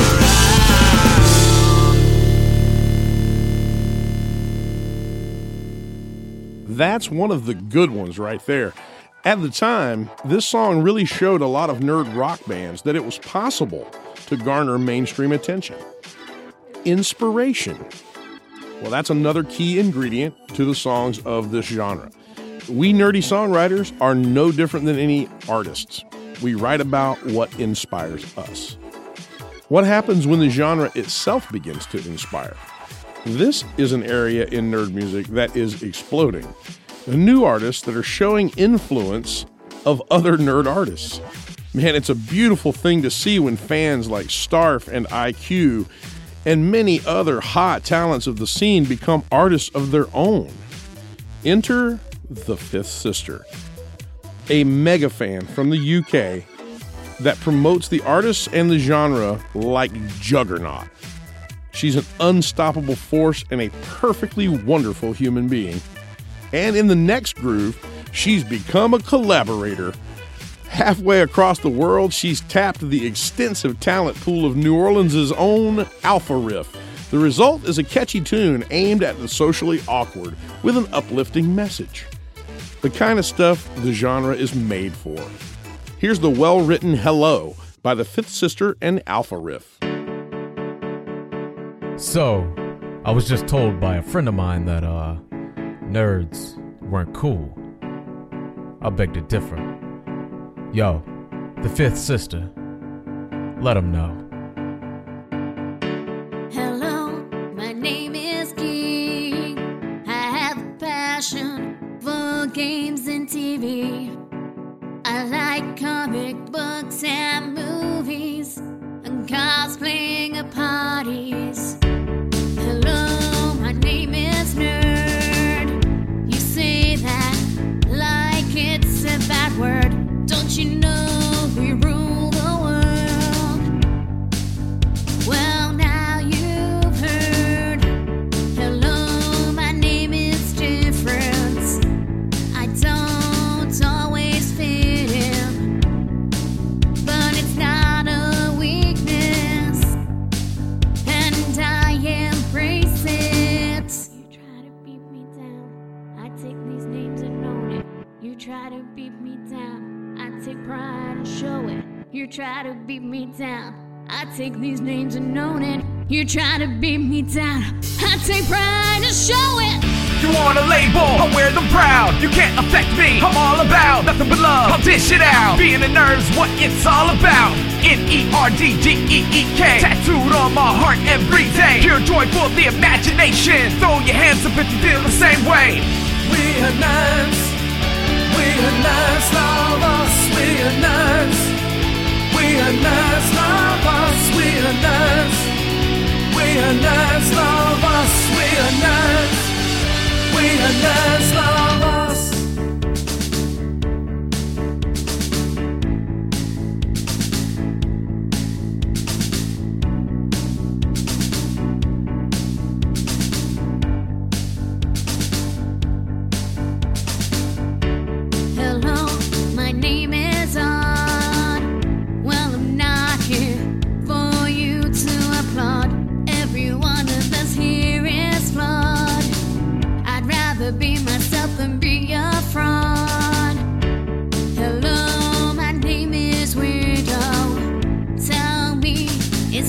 round. That's one of the good ones right there. At the time, this song really showed a lot of nerd rock bands that it was possible to garner mainstream attention. Inspiration. Well, that's another key ingredient to the songs of this genre. We nerdy songwriters are no different than any artists. We write about what inspires us. What happens when the genre itself begins to inspire? This is an area in nerd music that is exploding. The new artists that are showing influence of other nerd artists. Man, it's a beautiful thing to see when fans like Starf and I Q and many other hot talents of the scene become artists of their own. Enter the Fifth Sister, a mega fan from the U K that promotes the artists and the genre like Juggernaut. She's an unstoppable force and a perfectly wonderful human being. And in the next groove, she's become a collaborator. Halfway across the world, she's tapped the extensive talent pool of New Orleans' own Alpha Riff. The result is a catchy tune aimed at the socially awkward with an uplifting message. The kind of stuff the genre is made for. Here's the well-written Hello by the Fifth Sister and Alpha Riff. So, I was just told by a friend of mine that, uh, nerds weren't cool. I beg to differ. Yo, the Fifth Sister, let them know. Hello, my name is King. I have a passion for games and T V. I like comic books and movies and cosplaying at parties. Hello, my name is Nerd. You say that like it's a bad word. Don't you know we rule the world? Well, now you've heard. Hello, my name is Difference. I don't always fit in, but it's not a weakness, and I embrace it. You try to beat me down, I take these names and own it. You try to beat me down, I take pride and show it. You try to beat me down, I take these names and own it. You try to beat me down, I take pride and show it. You want a label, I wear them proud. You can't affect me, I'm all about nothing but love, I'll dish it out. Being a nerd's what it's all about. N E R D G E E K, tattooed on my heart every day. Pure joy for the imagination. Throw your hands up if you feel the same way. We are nerds. We are nerds, love us. We are nerds. We are nerds, love us. We are nerds. We are nerds, love us. We are nerds. We are nerds, love us. Hello, my name is On. Well, I'm not here for you to applaud. Every one of us here is flawed. I'd rather be myself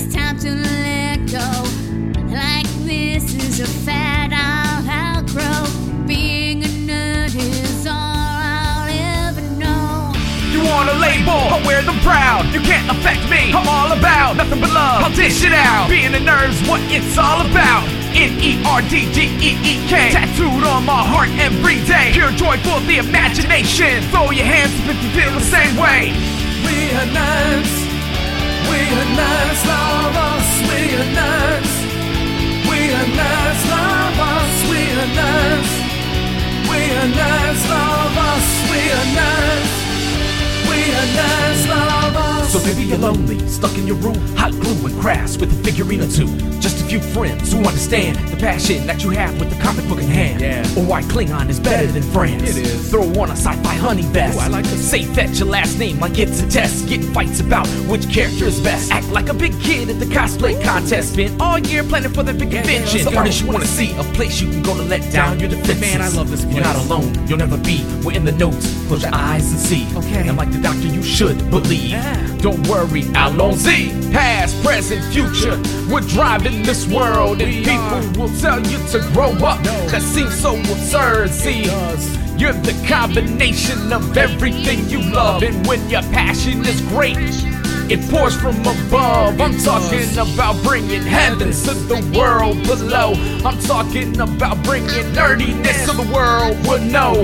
it's time to let go. Like this is a fad I'll outgrow. Being a nerd is all I'll ever know. You want a label, I wear them proud. You can't affect me, I'm all about nothing but love, I'll dish it out. Being a nerd's what it's all about. N E R D G E E K, tattooed on my heart every day. Pure joy for the imagination. Throw your hands up if you feel the same way. We are nerds. We are nerds, love us. We are nerds. We are nerds, love us. We are nerds. We are nerds, love us. We are nerds. We are nerds, love us. So maybe you're lonely, stuck in your room, hot glue and crass with a figurine or two. Just a few friends who understand the passion that you have with the comic book in hand. Yeah. Or why Klingon is better than France. It is. Throw on a sci-fi honey vest. Ooh, I like to say fetch your last name like it's a test. Get fights about which character is best. Act like a big kid at the cosplay contest. Spend all year planning for the big convention. The artist you want to see, a place you can go to let down your defenses. Man, I love this place. You're not alone, you'll never be. We're in the notes, close your eyes and see. Okay. And like the doctor, you should believe. Yeah. Don't worry, Alonzi. Past, present, future, we're driving this world. And people will tell you to grow up. That seems so absurd, see. You're the combination of everything you love. And when your passion is great, it pours from above. I'm talking about bringing heavens to the world below. I'm talking about bringing nerdiness so the world would know.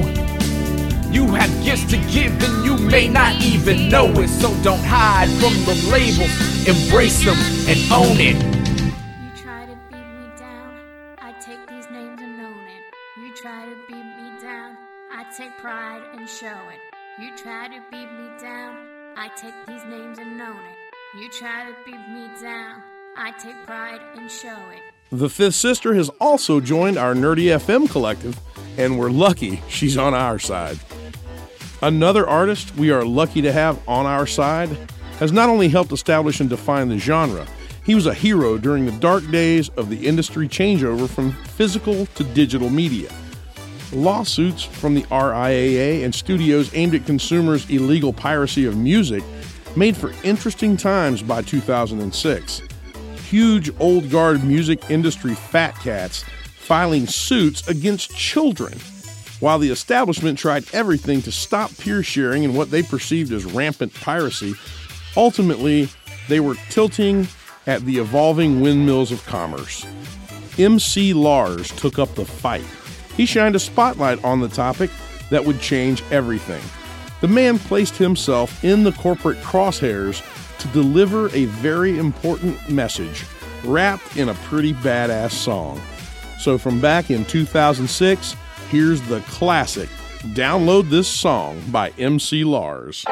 You have gifts to give and you may not even know it. So don't hide from the labels, embrace them and own it. You try to beat me down, I take these names and own it. You try to beat me down, I take pride and show it. You try to beat me down, I take these names and own it. You try to beat me down, I take pride and show it. The Fifth Sister has also joined our Nerdy F M collective, and we're lucky she's on our side. Another artist we are lucky to have on our side has not only helped establish and define the genre, he was a hero during the dark days of the industry changeover from physical to digital media. Lawsuits from the R I A A and studios aimed at consumers' illegal piracy of music made for interesting times by two thousand six. Huge old guard music industry fat cats filing suits against children, while the establishment tried everything to stop peer sharing and what they perceived as rampant piracy. Ultimately, they were tilting at the evolving windmills of commerce. M C Lars took up the fight. He shined a spotlight on the topic that would change everything. The man placed himself in the corporate crosshairs to deliver a very important message, wrapped in a pretty badass song. So from back in two thousand six, here's the classic, Download This Song by M C Lars.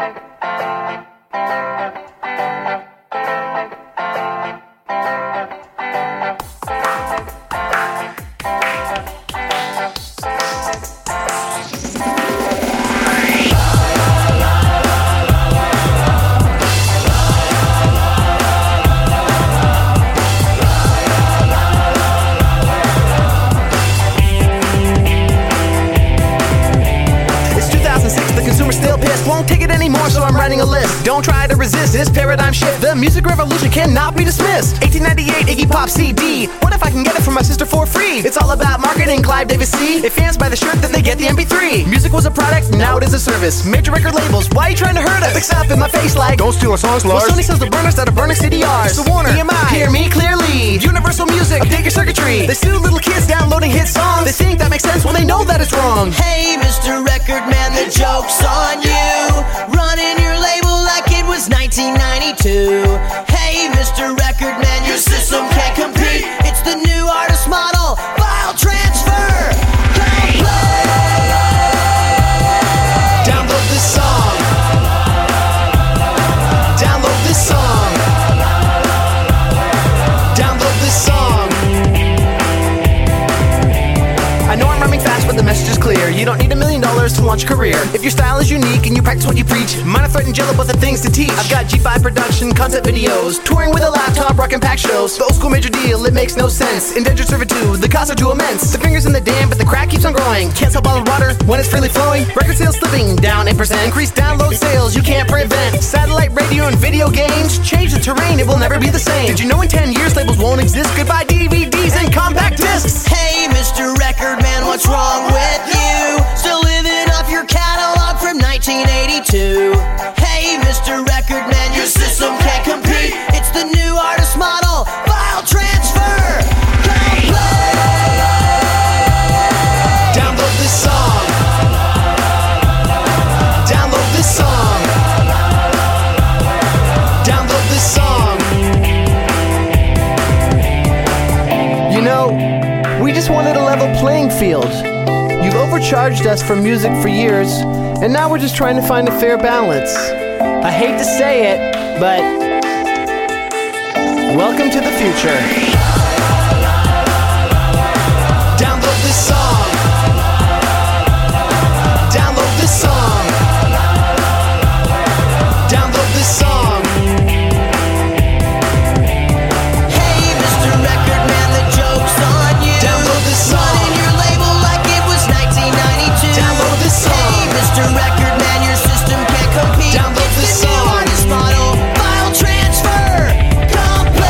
Don't try to resist this paradigm shift. The music revolution cannot be dismissed. eighteen ninety-eight Iggy Pop C D. What if I can get it from my sister for free? It's all about marketing, Clive Davis C. If fans buy the shirt, then they get the M P three. Music was a product, now it is a service. Major record labels, why are you trying to hurt us? Fix up in my face like, don't steal our songs, Lars. Well, Sony sells the burners that are burning C D Rs. So Warner, E M I, hear me clearly. Universal Music, update your circuitry. They sue little kids downloading hit songs. They think that makes sense when they know that it's wrong. Hey, Mister Record Man, the joke's on you. Running your label like it was nineteen ninety-two. Hey, Mister Record Man, your system can't compete. It's the new artist model, file transfer. Go play. Download this song. Download this song. Download this song. I know I'm rhyming fast, but the message is clear. You don't need a million dollars to launch a career. If your style is unique and you practice what you preach, mine are threatened jello, but the things to teach. I've got G five production, concept videos, touring with a laptop, rocking pack shows. The old school major deal, it makes no sense. Indentured servitude, the costs are too immense. The fingers in the dam, but the crack keeps on growing. Can't sell bottled water when it's freely flowing. Record sales slipping down eight percent. Increased download sales, you can't prevent. Satellite radio and video games change the terrain, it will never be the same. Did you know in ten years labels won't exist? Goodbye D V Ds and compact discs. Hey, Mister Record Man, what's wrong with you? Still living off your catalog from nineteen eighty-two. Hey, Mister Record Man, your system can't compete. It's the new artist model, file transfer. Download this song. Download this song. Download this song. You know, we just wanted a level playing field. You've overcharged us for music for years, and now we're just trying to find a fair balance. I hate to say it, but welcome to the future. Download this song. Download this song. Download this song. Hey, Mister Record Man, the joke's on you. Download this song. Running your label like it was nineteen ninety-two. Download this song. Hey, Mister Record Man, your system can't compete. Download it's this the new song. artist model, file transfer complete.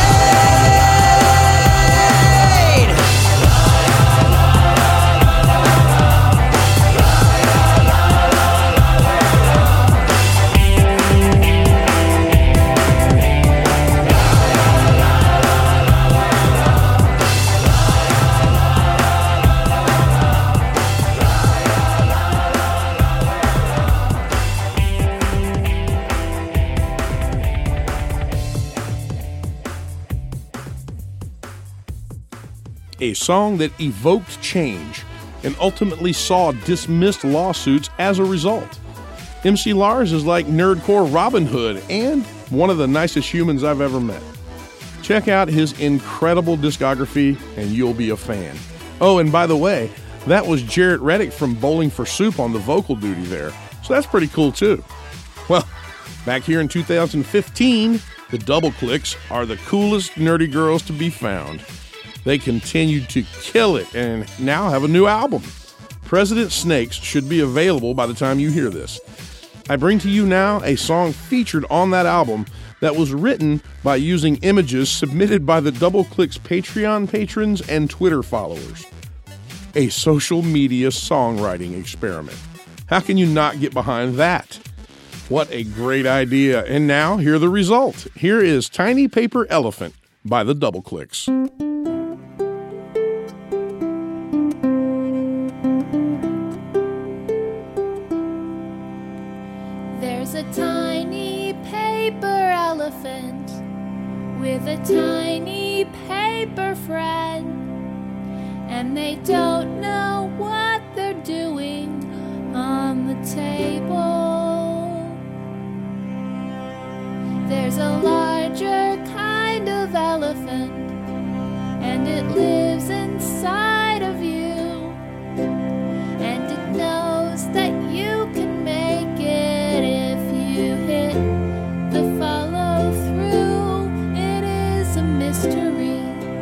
A song that evoked change and ultimately saw dismissed lawsuits as a result. M C Lars is like nerdcore Robin Hood and one of the nicest humans I've ever met. Check out his incredible discography and you'll be a fan. Oh, and by the way, that was Jarrett Reddick from Bowling for Soup on the vocal duty there, so that's pretty cool too. Well, back here in two thousand fifteen, the Double Clicks are the coolest nerdy girls to be found. They continued to kill it and now have a new album. President Snakes should be available by the time you hear this. I bring to you now a song featured on that album that was written by using images submitted by the Double Clicks Patreon patrons and Twitter followers. A social media songwriting experiment. How can you not get behind that? What a great idea. And now, hear the result. Here is Tiny Paper Elephant by the Double Clicks. There's a tiny paper elephant with a tiny paper friend, and they don't know what they're doing on the table. There's a larger kind of elephant, and it lives inside of you, and it knows that you can make it if you hit the follow through. It is a mystery.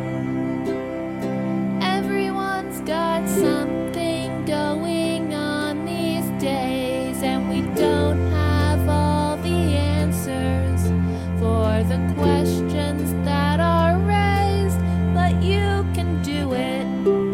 Everyone's got something going on these days, and we don't have all the answers for the questions that are raised, but you can do it.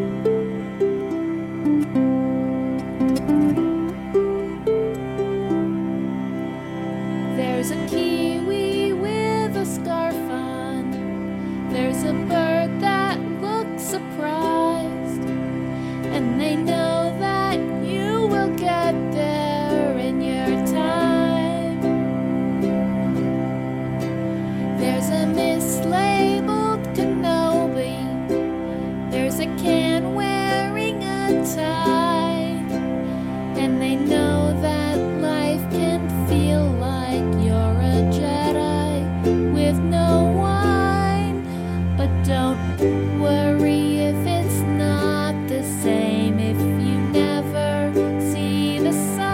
There's a kiwi with a scarf on. There's a bird that looks surprised, and they know that you will get there in your time. There's a mislabeled Kenobi. There's a can wearing a tie, and they know that life can feel like you're a Jedi with no wine. But don't worry if it's not the same, if you never see the sun.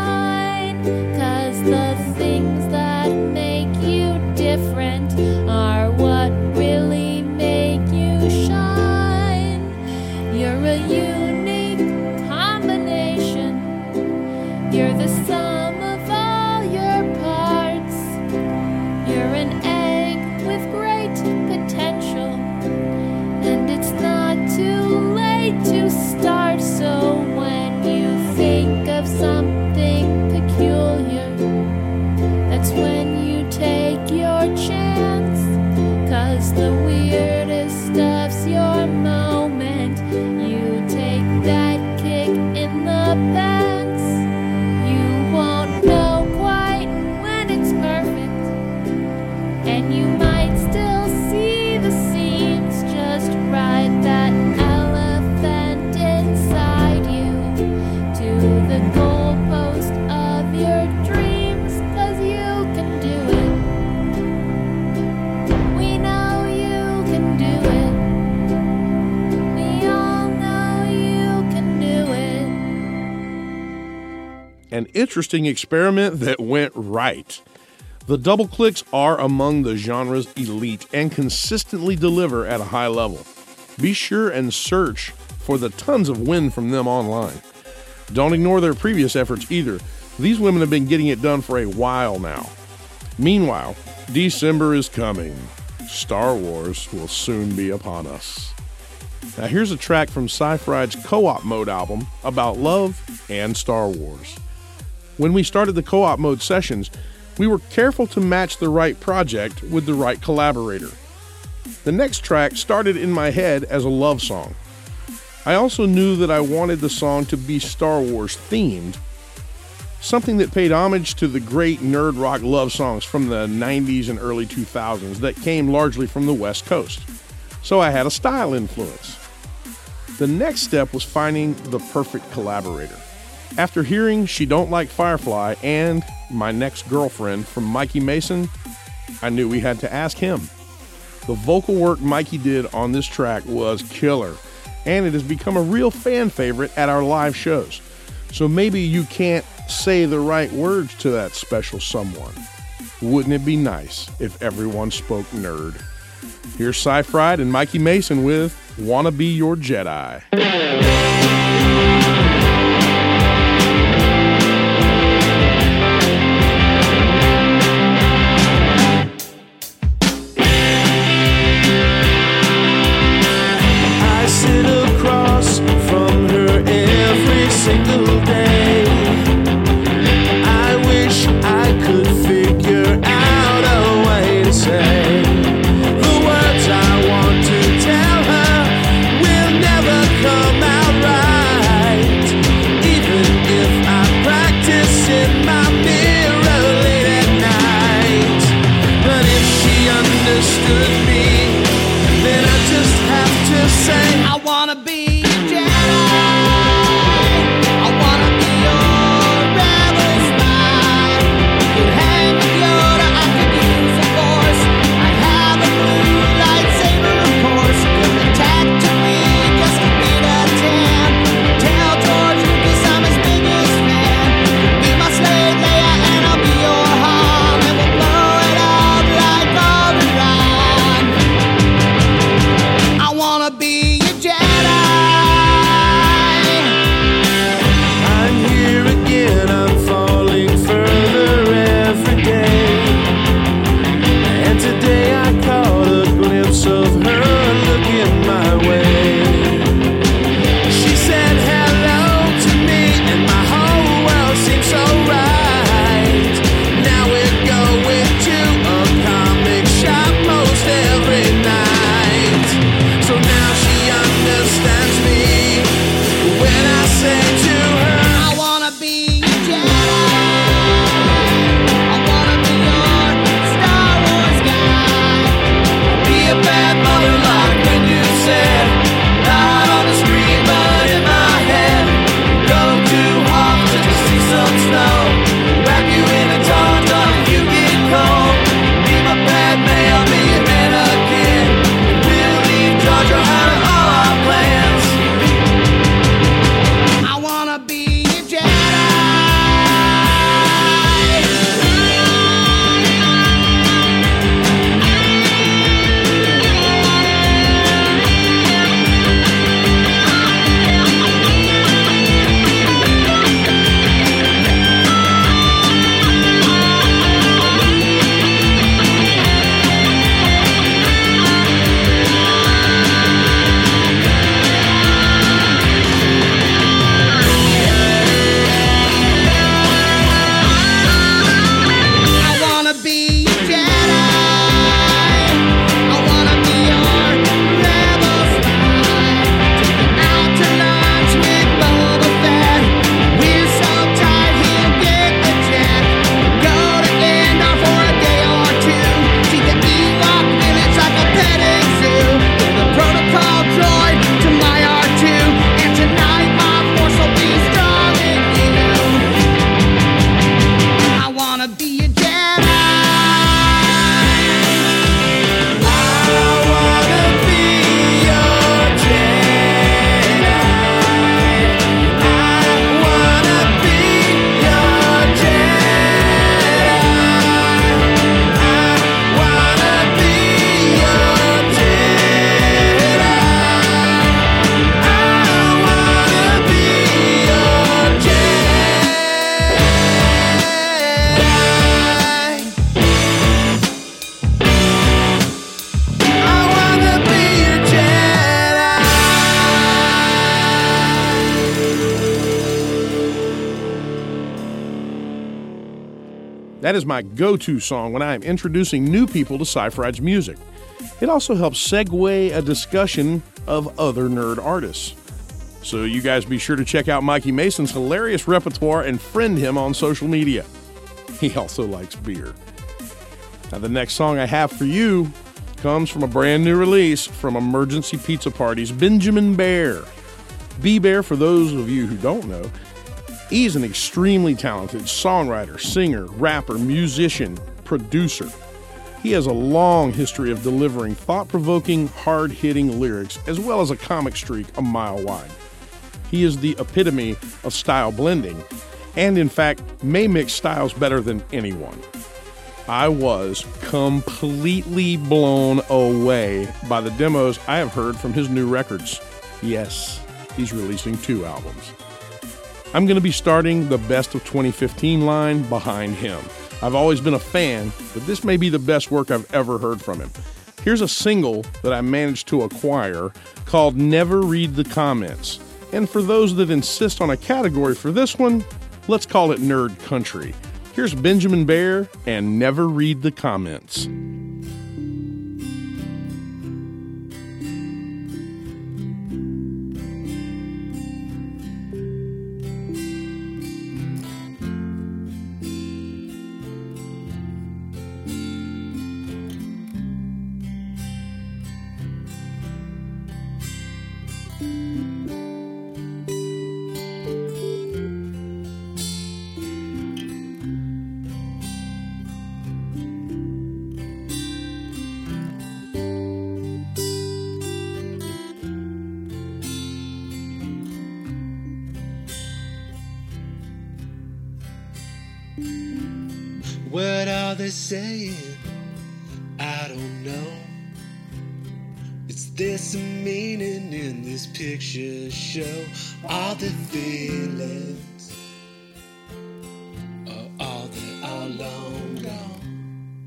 'cause the weirdest stuff's your moment. You take that kick in the pants. You won't know quite when it's perfect, and you might still see the seams just right. That elephant inside you to the goalpost of your dreams, 'cause you can do it. We know you can do it. We all know you can do it. An interesting experiment that went right. The double clicks are among the genre's elite and consistently deliver at a high level. Be sure and search for the tons of wind from them online. Don't ignore their previous efforts either. These women have been getting it done for a while now. Meanwhile, December is coming. Star Wars will soon be upon us. Now here's a track from Sci-Fried's Co-op Mode album about love and Star Wars. When we started the Co-op Mode sessions, we were careful to match the right project with the right collaborator. The next track started in my head as a love song. I also knew that I wanted the song to be Star Wars themed, something that paid homage to the great nerd rock love songs from the nineties and early two thousands that came largely from the West Coast. So I had a style influence. The next step was finding the perfect collaborator. After hearing She Don't Like Firefly and My Next Girlfriend from Mikey Mason, I knew we had to ask him. The vocal work Mikey did on this track was killer, and it has become a real fan favorite at our live shows. So maybe you can't say the right words to that special someone. Wouldn't it be nice if everyone spoke nerd? Here's Sci-Fried and Mikey Mason with Wanna Be Your Jedi. Single day, I wish I could figure out a way to say the words I want to tell her will never come out right, even if I practice in my mirror late at night. But if she understood me, then I just have to say I wanna be a Jedi. Be a Jedi. That is my go-to song when I am introducing new people to Sci-Fried's music. It also helps segue a discussion of other nerd artists. So you guys be sure to check out Mikey Mason's hilarious repertoire and friend him on social media. He also likes beer. Now the next song I have for you comes from a brand new release from Emergency Pizza Party's Benjamin Bear. B-Bear, for those of you who don't know, he's an extremely talented songwriter, singer, rapper, musician, producer. He has a long history of delivering thought-provoking, hard-hitting lyrics, as well as a comic streak a mile wide. He is the epitome of style blending, and in fact, may mix styles better than anyone. I was completely blown away by the demos I have heard from his new records. Yes, he's releasing two albums. I'm going to be starting the best of twenty fifteen line behind him. I've always been a fan, but this may be the best work I've ever heard from him. Here's a single that I managed to acquire called Never Read the Comments. And for those that insist on a category for this one, let's call it Nerd Country. Here's Benjamin Bear and Never Read the Comments. What are they saying? I don't know. Is there some meaning in this picture show? Are there feelings? Or are they all long gone?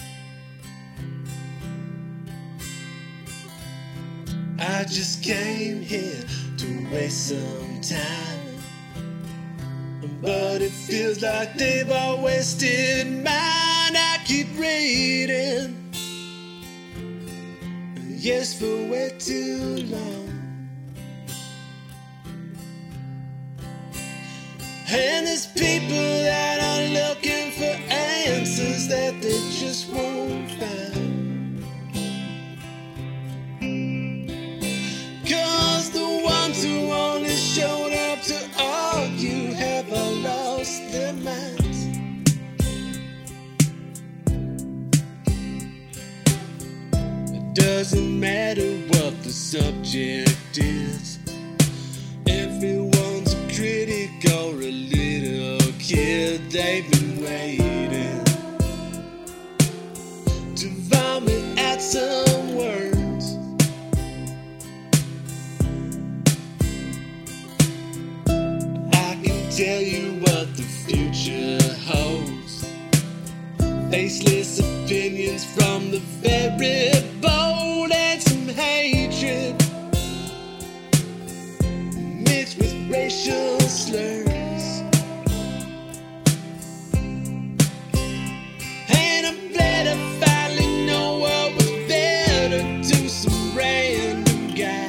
I just came here to waste some time, but it feels like they've all wasted mine. I keep reading, yes, for way too long. And there's people that are looking for answers that they just won't find. 'Cause the ones who only showed up to argue have all lost their minds. It doesn't matter what the subject is. Everyone's a critic or a little kid. They've been waiting to vomit at some words. I can tell you what the future holds. Faceless opinions from the very bold and some hatred mixed with racial slurs. And I'm glad I finally know what was better to some random guy.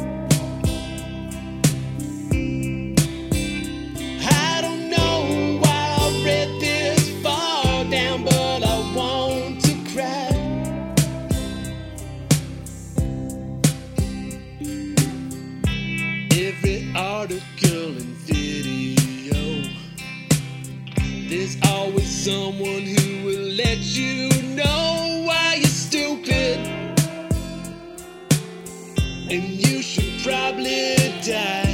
I don't know why I read this far down, but I want to cry. Every article and video, there's always someone who will let you know why you're stupid, and you should probably die.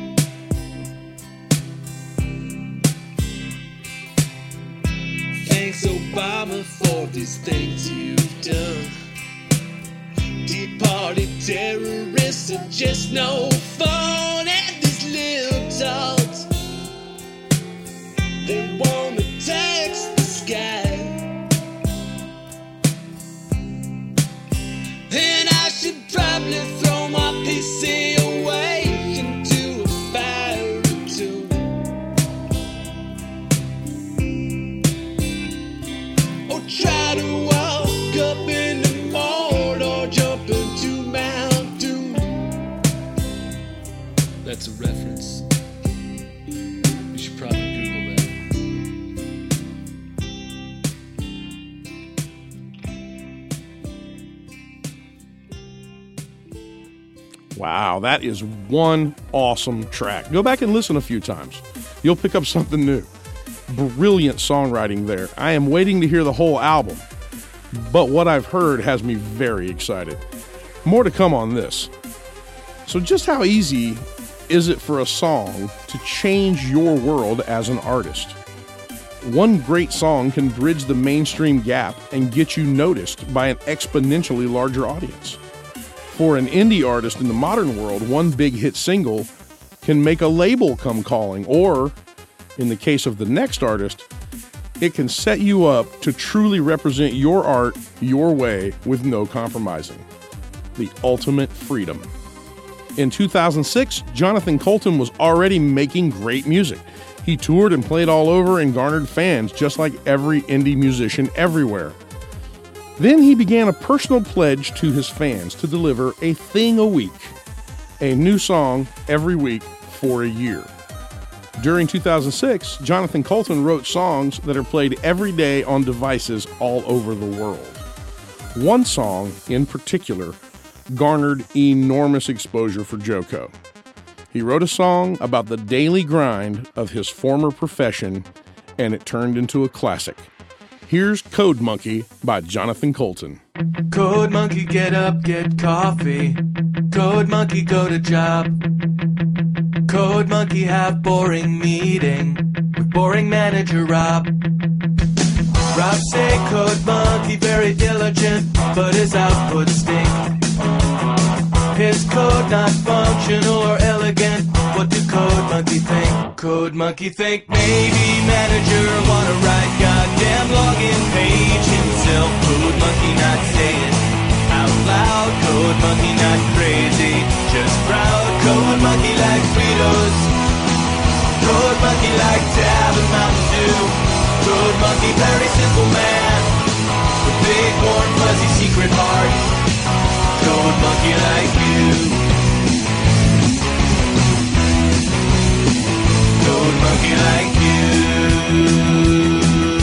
Thanks, Obama, for these things you've done. Tea Party terrorists are just no fun, and these libtards, they wanna tax the sky. And I should probably throw my P C away into a fire or two. that's a reference. You should probably Google that. Wow, that is one awesome track. Go back and listen a few times. You'll pick up something new. Brilliant songwriting there. I am waiting to hear the whole album, but what I've heard has me very excited. More to come on this. So just how easy is it for a song to change your world as an artist? One great song can bridge the mainstream gap and get you noticed by an exponentially larger audience. For an indie artist in the modern world, one big hit single can make a label come calling, or, in the case of the next artist, it can set you up to truly represent your art your way with no compromising. The ultimate freedom. In two thousand six, Jonathan Coulton was already making great music. He toured and played all over and garnered fans just like every indie musician everywhere. Then he began a personal pledge to his fans to deliver a thing a week, a new song every week for a year. During two thousand six, Jonathan Coulton wrote songs that are played every day on devices all over the world. One song in particular garnered enormous exposure for JoCo. He wrote a song about the daily grind of his former profession, and it turned into a classic. Here's Code Monkey by Jonathan Coulton. Code Monkey, get up, get coffee. Code Monkey, go to job. Code Monkey, have boring meeting with boring manager Rob. Rob say Code Monkey very diligent, but his output stink. His code not functional or elegant. What do Code Monkey think? Code Monkey think maybe manager wanna write goddamn login page himself. Code Monkey not say it out loud. Code Monkey not crazy, just proud. Code Monkey like Fritos. Code Monkey like Tab and Mountain Dew. Code Monkey very simple man with big warm fuzzy secret heart. Code Monkey like you. Code Monkey like you.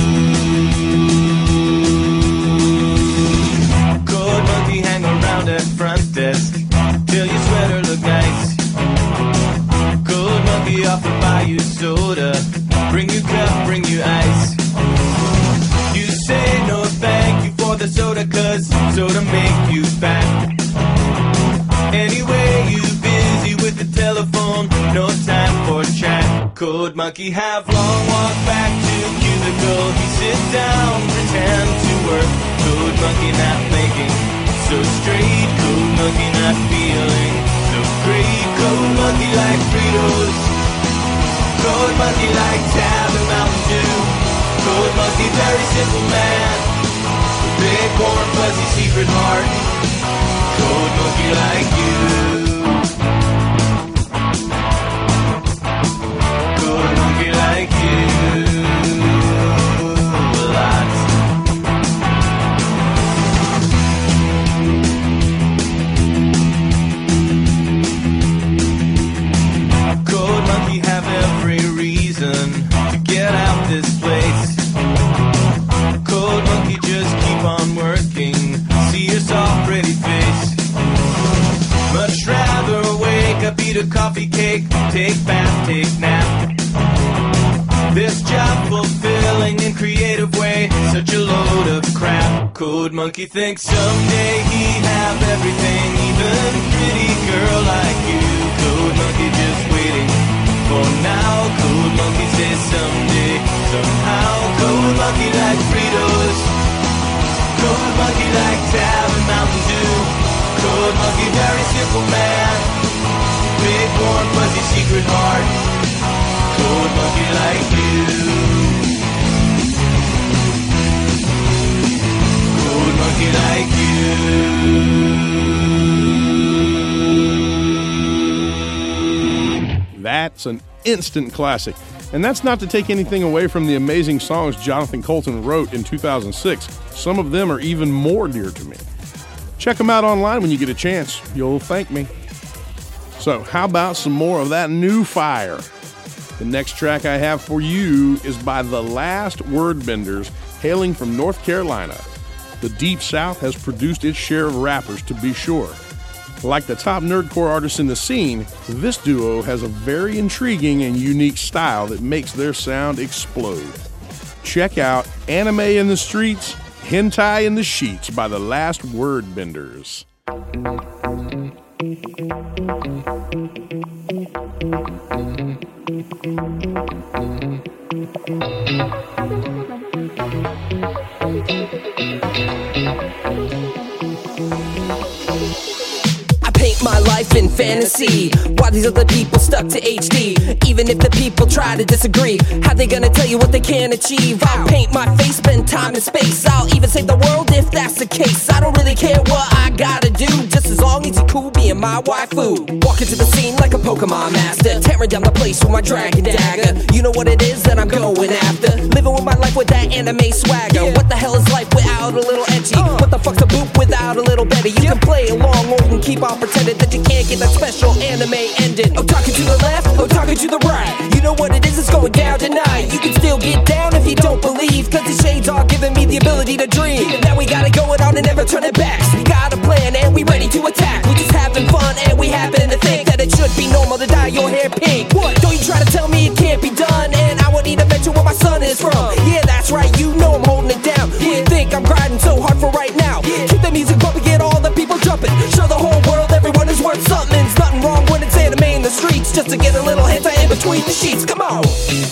Code Monkey hang around at front desk till your sweater look nice. Code Monkey offer buy you soda, bring you cup, bring you ice. You say no thank you for the soda, cause soda make you fat. Anyway, you busy with the telephone, no time for chat. Code Monkey have long walk back to cubicle. He sit down, pretend to work. Code Monkey not thinking so straight. Code Monkey not feeling so great. Code Monkey like Fritos. Code Monkey like Tab and Mountain Dew. Code Monkey very simple man, big warm fuzzy secret heart. Code Monkey like you. Code Monkey like you. A lot. Code Monkey have every reason to get out this place. Code Monkey just keep on working. See your soft pretty face. Much rather wake up, eat a coffee cake, take bath, take nap. This job fulfilling in creative way, such a load of crap. Code Monkey thinks someday he have everything, even pretty girl like you. Code Monkey just waiting for now. Code Monkey says someday, somehow. Code Monkey like Fritos. Code Monkey like Tab and Mountain Dew. Code Monkey very simple man, big warm fuzzy secret heart. Code Monkey like you. Code Monkey like you. That's an instant classic. And that's not to take anything away from the amazing songs Jonathan Coulton wrote in two thousand six. Some of them are even more dear to me. Check them out online when you get a chance. You'll thank me. So how about some more of that new fire? The next track I have for you is by The Last Wordbenders, hailing from North Carolina. The Deep South has produced its share of rappers, to be sure. Like the top nerdcore artists in the scene, this duo has a very intriguing and unique style that makes their sound explode. Check out Anime in the Streets, Hentai in the Sheets by The Last Wordbenders. My life in fantasy, while these other people stuck to H D. Even if the people try to disagree, how they gonna tell you what they can achieve? I'll paint my face, spend time and space. I'll even save the world if that's the case. I don't really care what I gotta do, just as long as you're cool being my waifu. Walk into the scene like a Pokemon master, tearing down the place with my dragon dagger. You know what it is that I'm going after, living with my life with that anime swagger. What the hell is life without a little edgy? What the fuck's a boop without a little Betty? You can play along or you can keep on pretending that you can't get that special anime ending. Oh, talking to the left, oh, talking to the right. You know what it is, it's going down tonight. You can still get down if you don't believe, cause these shades are giving me the ability to dream. Now we got it going on and never turn it back. We got a plan and we ready to attack. We just having fun and we happen to think that it should be normal to dye your hair pink. What? Don't you try to tell me it can't be done, and I won't need to mention where my son is from. Yeah, that's right, you know I'm holding it down. What do you think I'm grinding so hard for right now? Keep the music bumping, get all the people jumping. Show the whole world everyone is worth something. There's nothing wrong when it's anime in the streets, just to get a little hentai in between the sheets. Come on.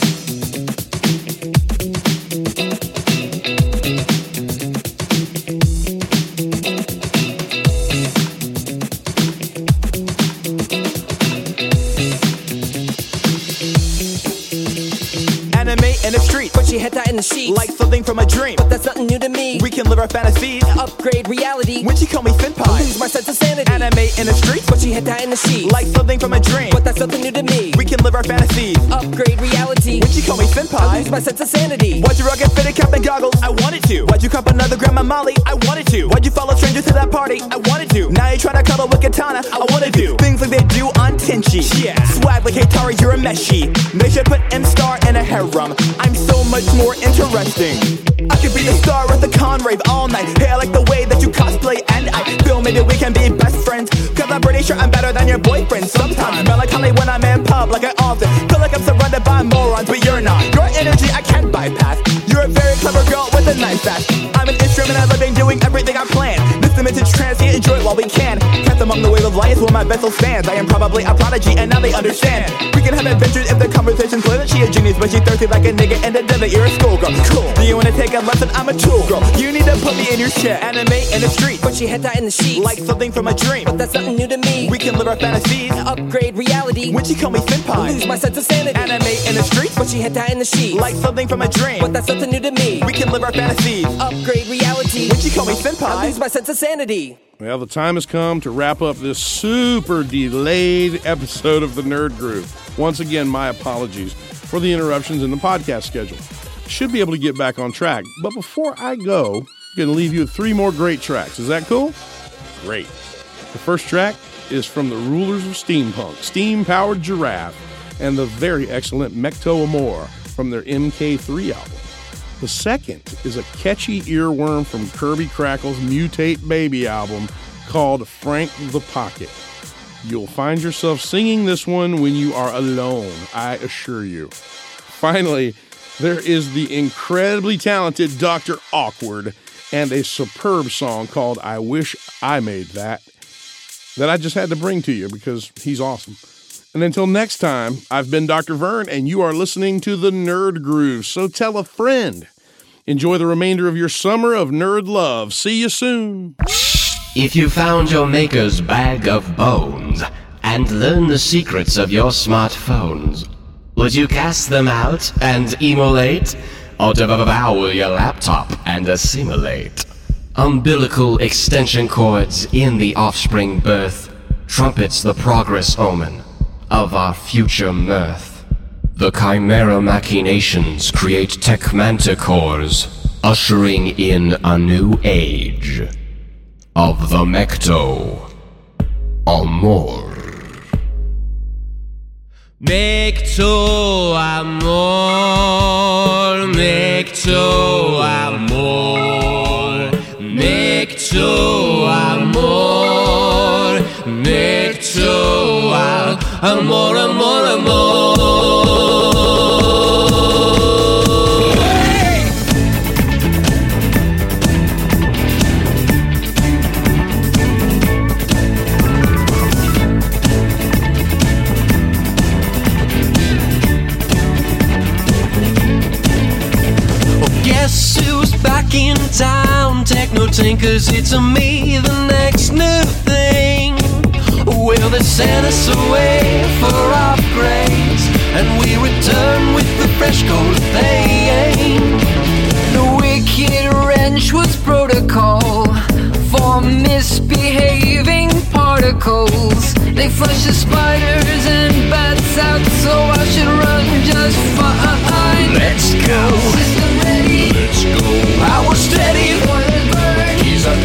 In the street, but she had that in the sheets, like something from a dream. But that's nothing new to me. We can live our fantasies, upgrade reality. When she call me Finpie, I lose my sense of sanity. Anime in the streets, but she had that in the sheets, like something from a dream. But that's nothing new to me. We can live our fantasies, upgrade reality. When she call me Finpie, I lose my sense of sanity. Why'd you rock a fitted cap and goggles? I wanted to. Why'd you cop another Grandma Molly? I wanted to. Why'd you follow strangers to that party? I wanted to. Now you're trying to cuddle with Katana? I wanna do things like they do on Tenchi. Yeah, swag like Hatari Urameshi. They should put M-Star in a harem. I'm so much more interesting. I could be the star at the con rave all night. Hey, I like the way that you cosplay, and I feel maybe we can be best friends, cause I'm pretty sure I'm better than your boyfriend. Sometimes smell like honey when I'm in pub, like I often feel like I'm surrounded by morons, but you're not. Your energy I can't bypass. You're a very clever girl with a nice ass. I'm an instrument of living, doing everything I plan. This vintage trance, yeah, enjoy it while we can. Cast among the wave of life where my vessel stands. I am probably a prodigy and now they understand. We can have adventures if the conversation's clear that she a genius, but she thirsty like a nigga in the desert. You're a schoolgirl. Cool. Do you wanna take a lesson? I'm a tool girl. You need to put me in your chair. Anime in the street, but she had that in the sheets, like something from a dream. But that's nothing new to me. We can live our fantasies, upgrade reality. When she call me Finpie, I lose my sense of sanity. Anime in the street, but she had that in the sheets, like something from a dream. But that's nothing new to me. We can live our fantasies, upgrade reality. When she call me Finpie, I lose my sense of sanity. Well, the time has come to wrap up this super delayed episode of the Nerd Groove. Once again, my apologies for the interruptions in the podcast schedule. Should be able to get back on track, but before I go, I'm going to leave you with three more great tracks. Is that cool? Great. The first track is from the Rulers of Steampunk, Steam-Powered Giraffe, and the very excellent Mecto Amor from their M K three album. The second is a catchy earworm from Kirby Crackle's Mutate Baby album called Frank the Pocket. You'll find yourself singing this one when you are alone, I assure you. Finally, there is the incredibly talented Doctor Awkward and a superb song called I Wish I Made That, that I just had to bring to you because he's awesome. And until next time, I've been Doctor Vern, and you are listening to the Nerd Groove, so tell a friend. Enjoy the remainder of your summer of nerd love. See you soon. If you found your maker's bag of bones and learned the secrets of your smartphones, would you cast them out and emulate, or devour your laptop and assimilate? Umbilical extension cords in the offspring birth trumpets the progress omen of our future mirth. The chimera machinations create tech manticores, ushering in a new age of the Mecto Amor. Mecto amor, mecto amor, mecto amor, mecto amor, amor, amor. In town, techno tinkers, it's a me, the next new thing. Well, they sent us away for upgrades, and we return with the fresh cold thing. The wicked wrench was protocol for misbehaving particles. They flush the spiders and bats out, so I should run just fine. Let's go. System ready. Let's go. Power steady. He's a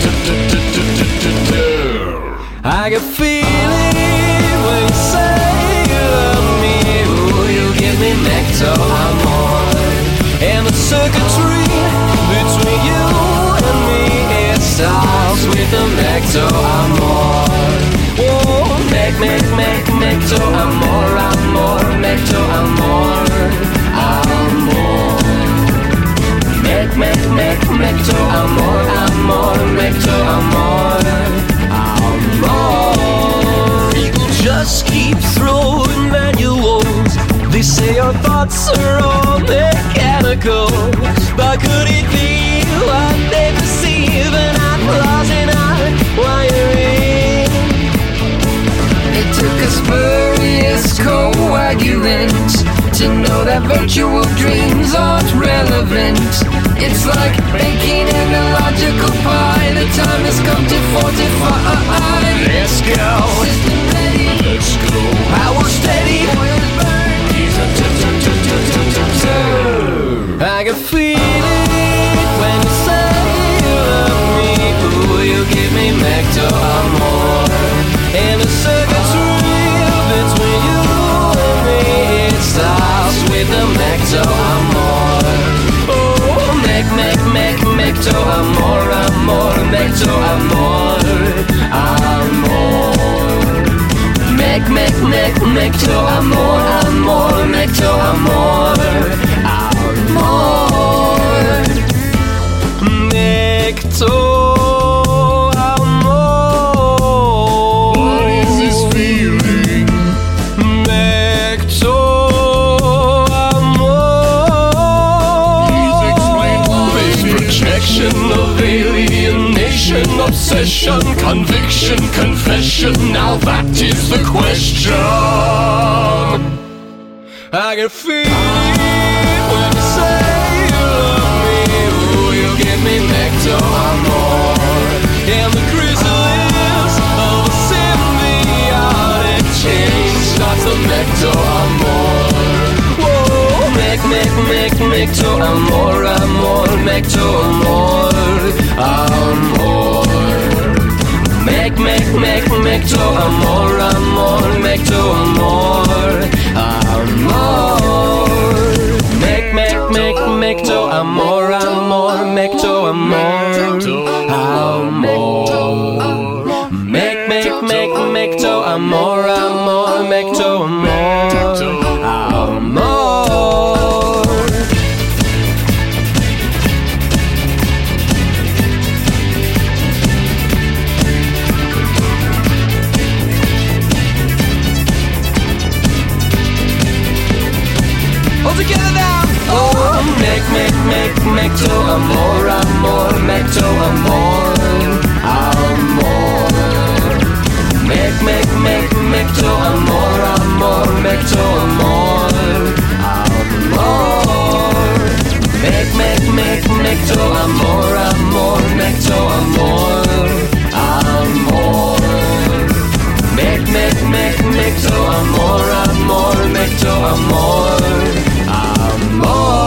I can feel it when you say you love me. Ooh, you give me Mecto amor. And the circuitry between you and me, it starts with the Mecto amor. Oh, make, make, make, Mecto amor, amor, Mecto amor, amor. Make, make, make, Mecto amor, amor, Mecto amor, amor. People just keep throwing manuals. They say our thoughts are all mechanical. But could it be what they perceive and not flaws in our wiring? It took a spurious coagulant to know that virtual dreams aren't relevant. It's like baking an illogical pie. The time has come to fortify. Let's go. System ready. Let's go. Power steady. Oil burn. He's a I can feel it when you say you love me. Ooh, you give me Mecto amor. And the circuitry between you and me, it starts with the Mecto amor. Oh, make, make, make, Mecto amor, amor, Mecto amor, amor. Make, make, make, Mecto amor, amor, Mecto amor, amor. Mecto amor. What is this feeling? Mecto amor. Please explain why. This projection of alienation, obsession, conviction, confession. Now that is the question. I can feel it when you say you love me. Ooh, you give me Mecto amor. And the chrysalis of a symbiotic change starts the Mecto amor. Whoa, make, make, make, Mecto amor, amor, Mecto amor, amor. Make, make, make, Mecto amor, amor, Mecto amor, amor. Make, make, make, Mecto amor, amor, Mecto amor, amor. Make, make, make, Mecto amor, amor, Mecto amor, amor. All together now. Oh, make, make, make, Mecto amor, amor, Mecto amor, amor. Make, make, make, Mecto amor, amor, Mecto amor, amor. Make, make, make, Mecto amor, amor, Mecto amor, amor. Make, make, make, Mecto amor, amor, Mecto amor, amor.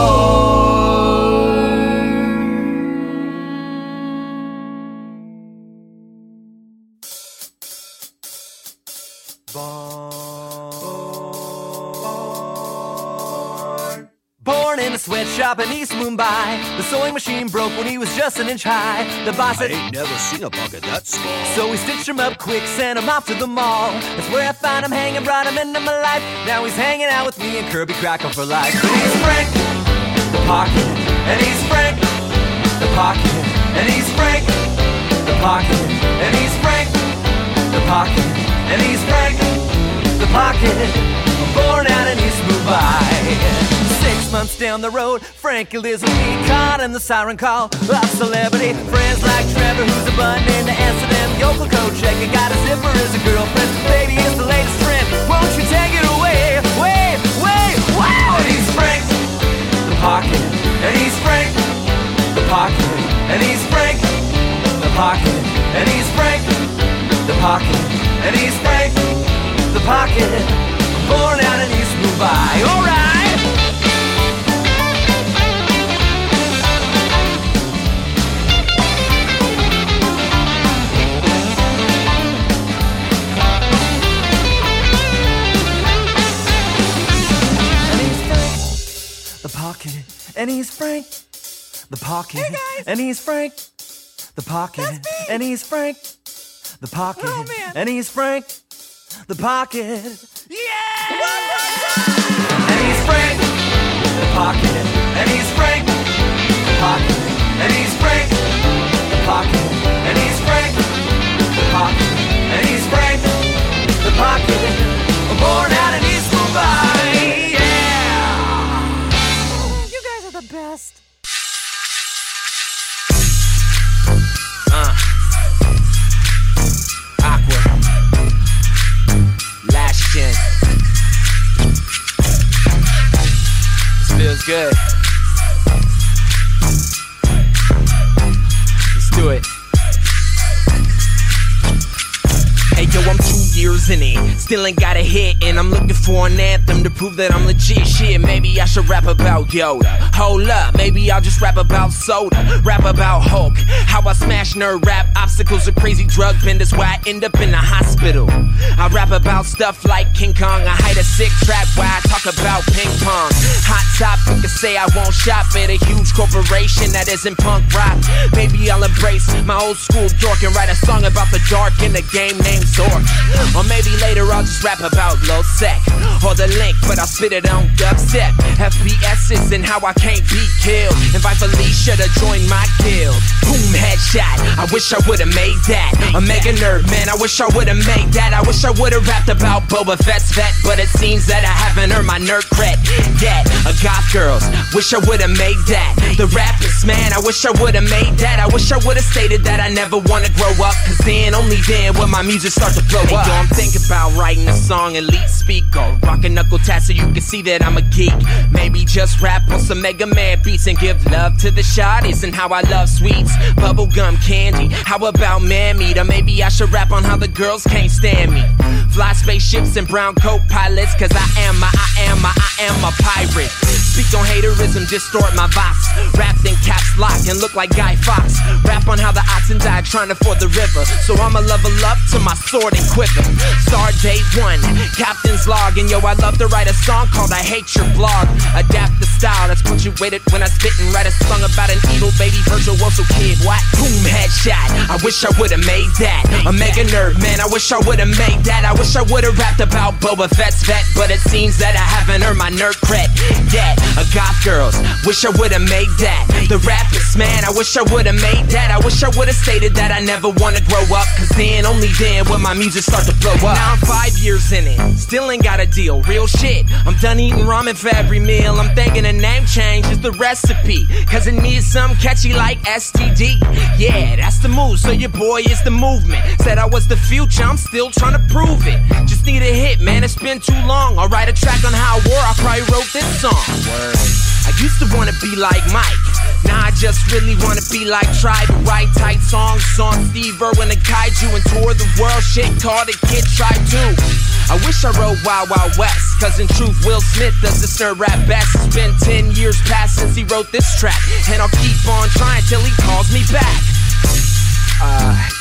born in a sweatshop in East Mumbai. The sewing machine broke when he was just an inch high. The boss said, I ain't never seen a bucket that small. so we stitched him up quick, sent him off to the mall. That's where I found him hanging, brought him into my life. Now he's hanging out with me and Kirby Crackle for life. But he's Frank, the pocket, and he's Frank, the pocket, and he's Frank, the pocket, and he's Frank, the pocket, and he's Frank, the pocket. Born out in East Mumbai. Six months down the road, Frankie lives with me, caught in the siren call of celebrity. Friends like Trevor, who's a button into Amsterdam. Yoko check, and got a zipper as a girlfriend. Baby, it's the latest trend. Won't you take it away? Wait, wait, wow! And he's Frank, the pocket, and he's Frank, the pocket, and he's Frank, the pocket, and he's Frank, the pocket, and he's Frank, the pocket. Born out in East Mumbai. All right. And he's Frank, the pocket, and he's Frank, the pocket, hey and he's Frank, the pocket, and he's Frank, the pocket, oh, and he's Frank, the pocket. Yeah! And he's Frank, the pocket, and he's Frank, the pocket, and he's Frank, the pocket, and he's Frank, the pocket, and he's Frank, the pocket. Born out in East Mumbai, yeah! You guys are the best. Uh. Aqua. Last gen. This feels good. Let's do it. Hey yo, I'm two years in it, still ain't got a hit, and I'm looking for an anthem to prove that I'm legit. Shit, maybe I should rap about Yoda. Hold up, maybe I'll just rap about soda. Rap about Hulk, how I smash nerd rap obstacles, a crazy drug benders where I end up in the hospital. I rap about stuff like King Kong, I hide a sick trap where I talk about ping pong. Hot topic to say I won't shop at a huge corporation that isn't punk rock. Maybe I'll embrace my old school dork and write a song about the dark in a game named Zork. Or maybe later I'll just rap about Low Sec or the Link, but I'll spit it on dubstep. F P S's and how I can't be killed. Invite Felicia to join my guild. Boom, headshot, I wish I would've made that. A mega nerd, man, I wish I would've made that. I wish I would've rapped about Boba Fett's vet, but it seems that I haven't earned my nerd cred yet. A goth girls, wish I would've made that. The rappers, man, I wish I would've made that. I wish I would've stated that I never wanna grow up, cause then, only then, will my music start to blow up. Hey, yo, I'm thinking about writing a song, elite speaker, rock a knuckle tat so you can see that I'm a geek. Maybe just rap on some Mega Man beats and give love to the shawties and how I love sweets, bubblegum candy. How about man meat? Or maybe I should rap on how the girls can't stand me. Fly spaceships and brown coat pilots, cause I am my, I am my, I am a pirate. Speak on haterism, distort my vox. Wrapped in caps lock and look like Guy Fawkes. Rap on how the oxen died trying to ford the river, so I'ma level up to my sword and quiver. Start day one, captain's log, and yo, I love to write a song called I Hate Your Blog. Adapt the style that's punctuated when I spit and write a song about an evil baby virtuoso kid. What? Boom, headshot, I wish I would've made that. A mega nerd, man, I wish I would've made that. I wish I would've rapped about Boba Fett's vet, but it seems that I haven't earned my nerd cred yet. A goth girls, wish I would've made that. The rappers, man, I wish I would've made that. I wish I would've stated that I never wanna grow up, cause then, only then, will my music start to blow up. Now I'm five years in it, still ain't got a deal. Real shit, I'm done eating ramen for every meal. I'm thinking a name change is the recipe, cause it needs something catchy like S T D. Yeah, that's the move, so your boy is the movement. Said I was the future, I'm still trying to prove it. Just need a hit, man, it's been too long. I'll write a track on how I wore, I probably wrote this song. Word. I used to wanna be like Mike, now I just really wanna be like Tribe. Write tight songs on Steve Irwin and Kaiju and tour the world, shit called it Kid Tribe too. I wish I wrote Wild Wild West, cause in truth Will Smith does this nerd rap best. It's been ten years past since he wrote this track, and I'll keep on trying till he calls me back. Uh,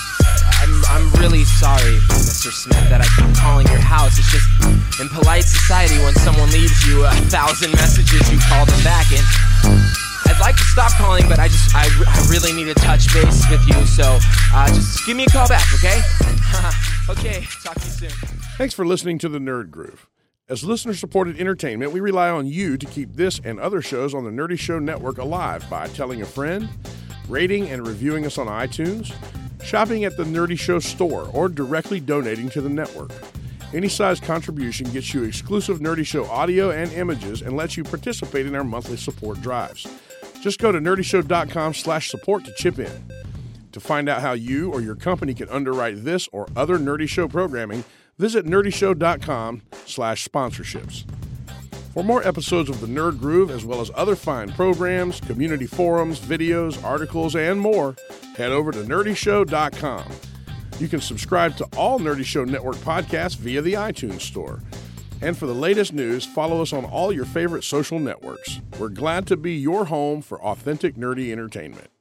I'm, I'm really sorry, Mister Smith, that I keep calling your house. It's just, in polite society, when someone leaves you a thousand messages, you call them back. And I'd like to stop calling, but I just, I, I really need to touch base with you. So uh, just give me a call back, okay? Okay, talk to you soon. Thanks for listening to The Nerd Groove. As listener-supported entertainment, we rely on you to keep this and other shows on the Nerdy Show Network alive by telling a friend, rating and reviewing us on iTunes, shopping at the Nerdy Show store, or directly donating to the network. Any size contribution gets you exclusive Nerdy Show audio and images and lets you participate in our monthly support drives. Just go to nerdyshow.com slash support to chip in. To find out how you or your company can underwrite this or other Nerdy Show programming, visit nerdyshow.com slash sponsorships. For more episodes of The Nerd Groove, as well as other fine programs, community forums, videos, articles, and more, head over to nerdy show dot com. You can subscribe to all Nerdy Show Network podcasts via the iTunes Store. And for the latest news, follow us on all your favorite social networks. We're glad to be your home for authentic nerdy entertainment.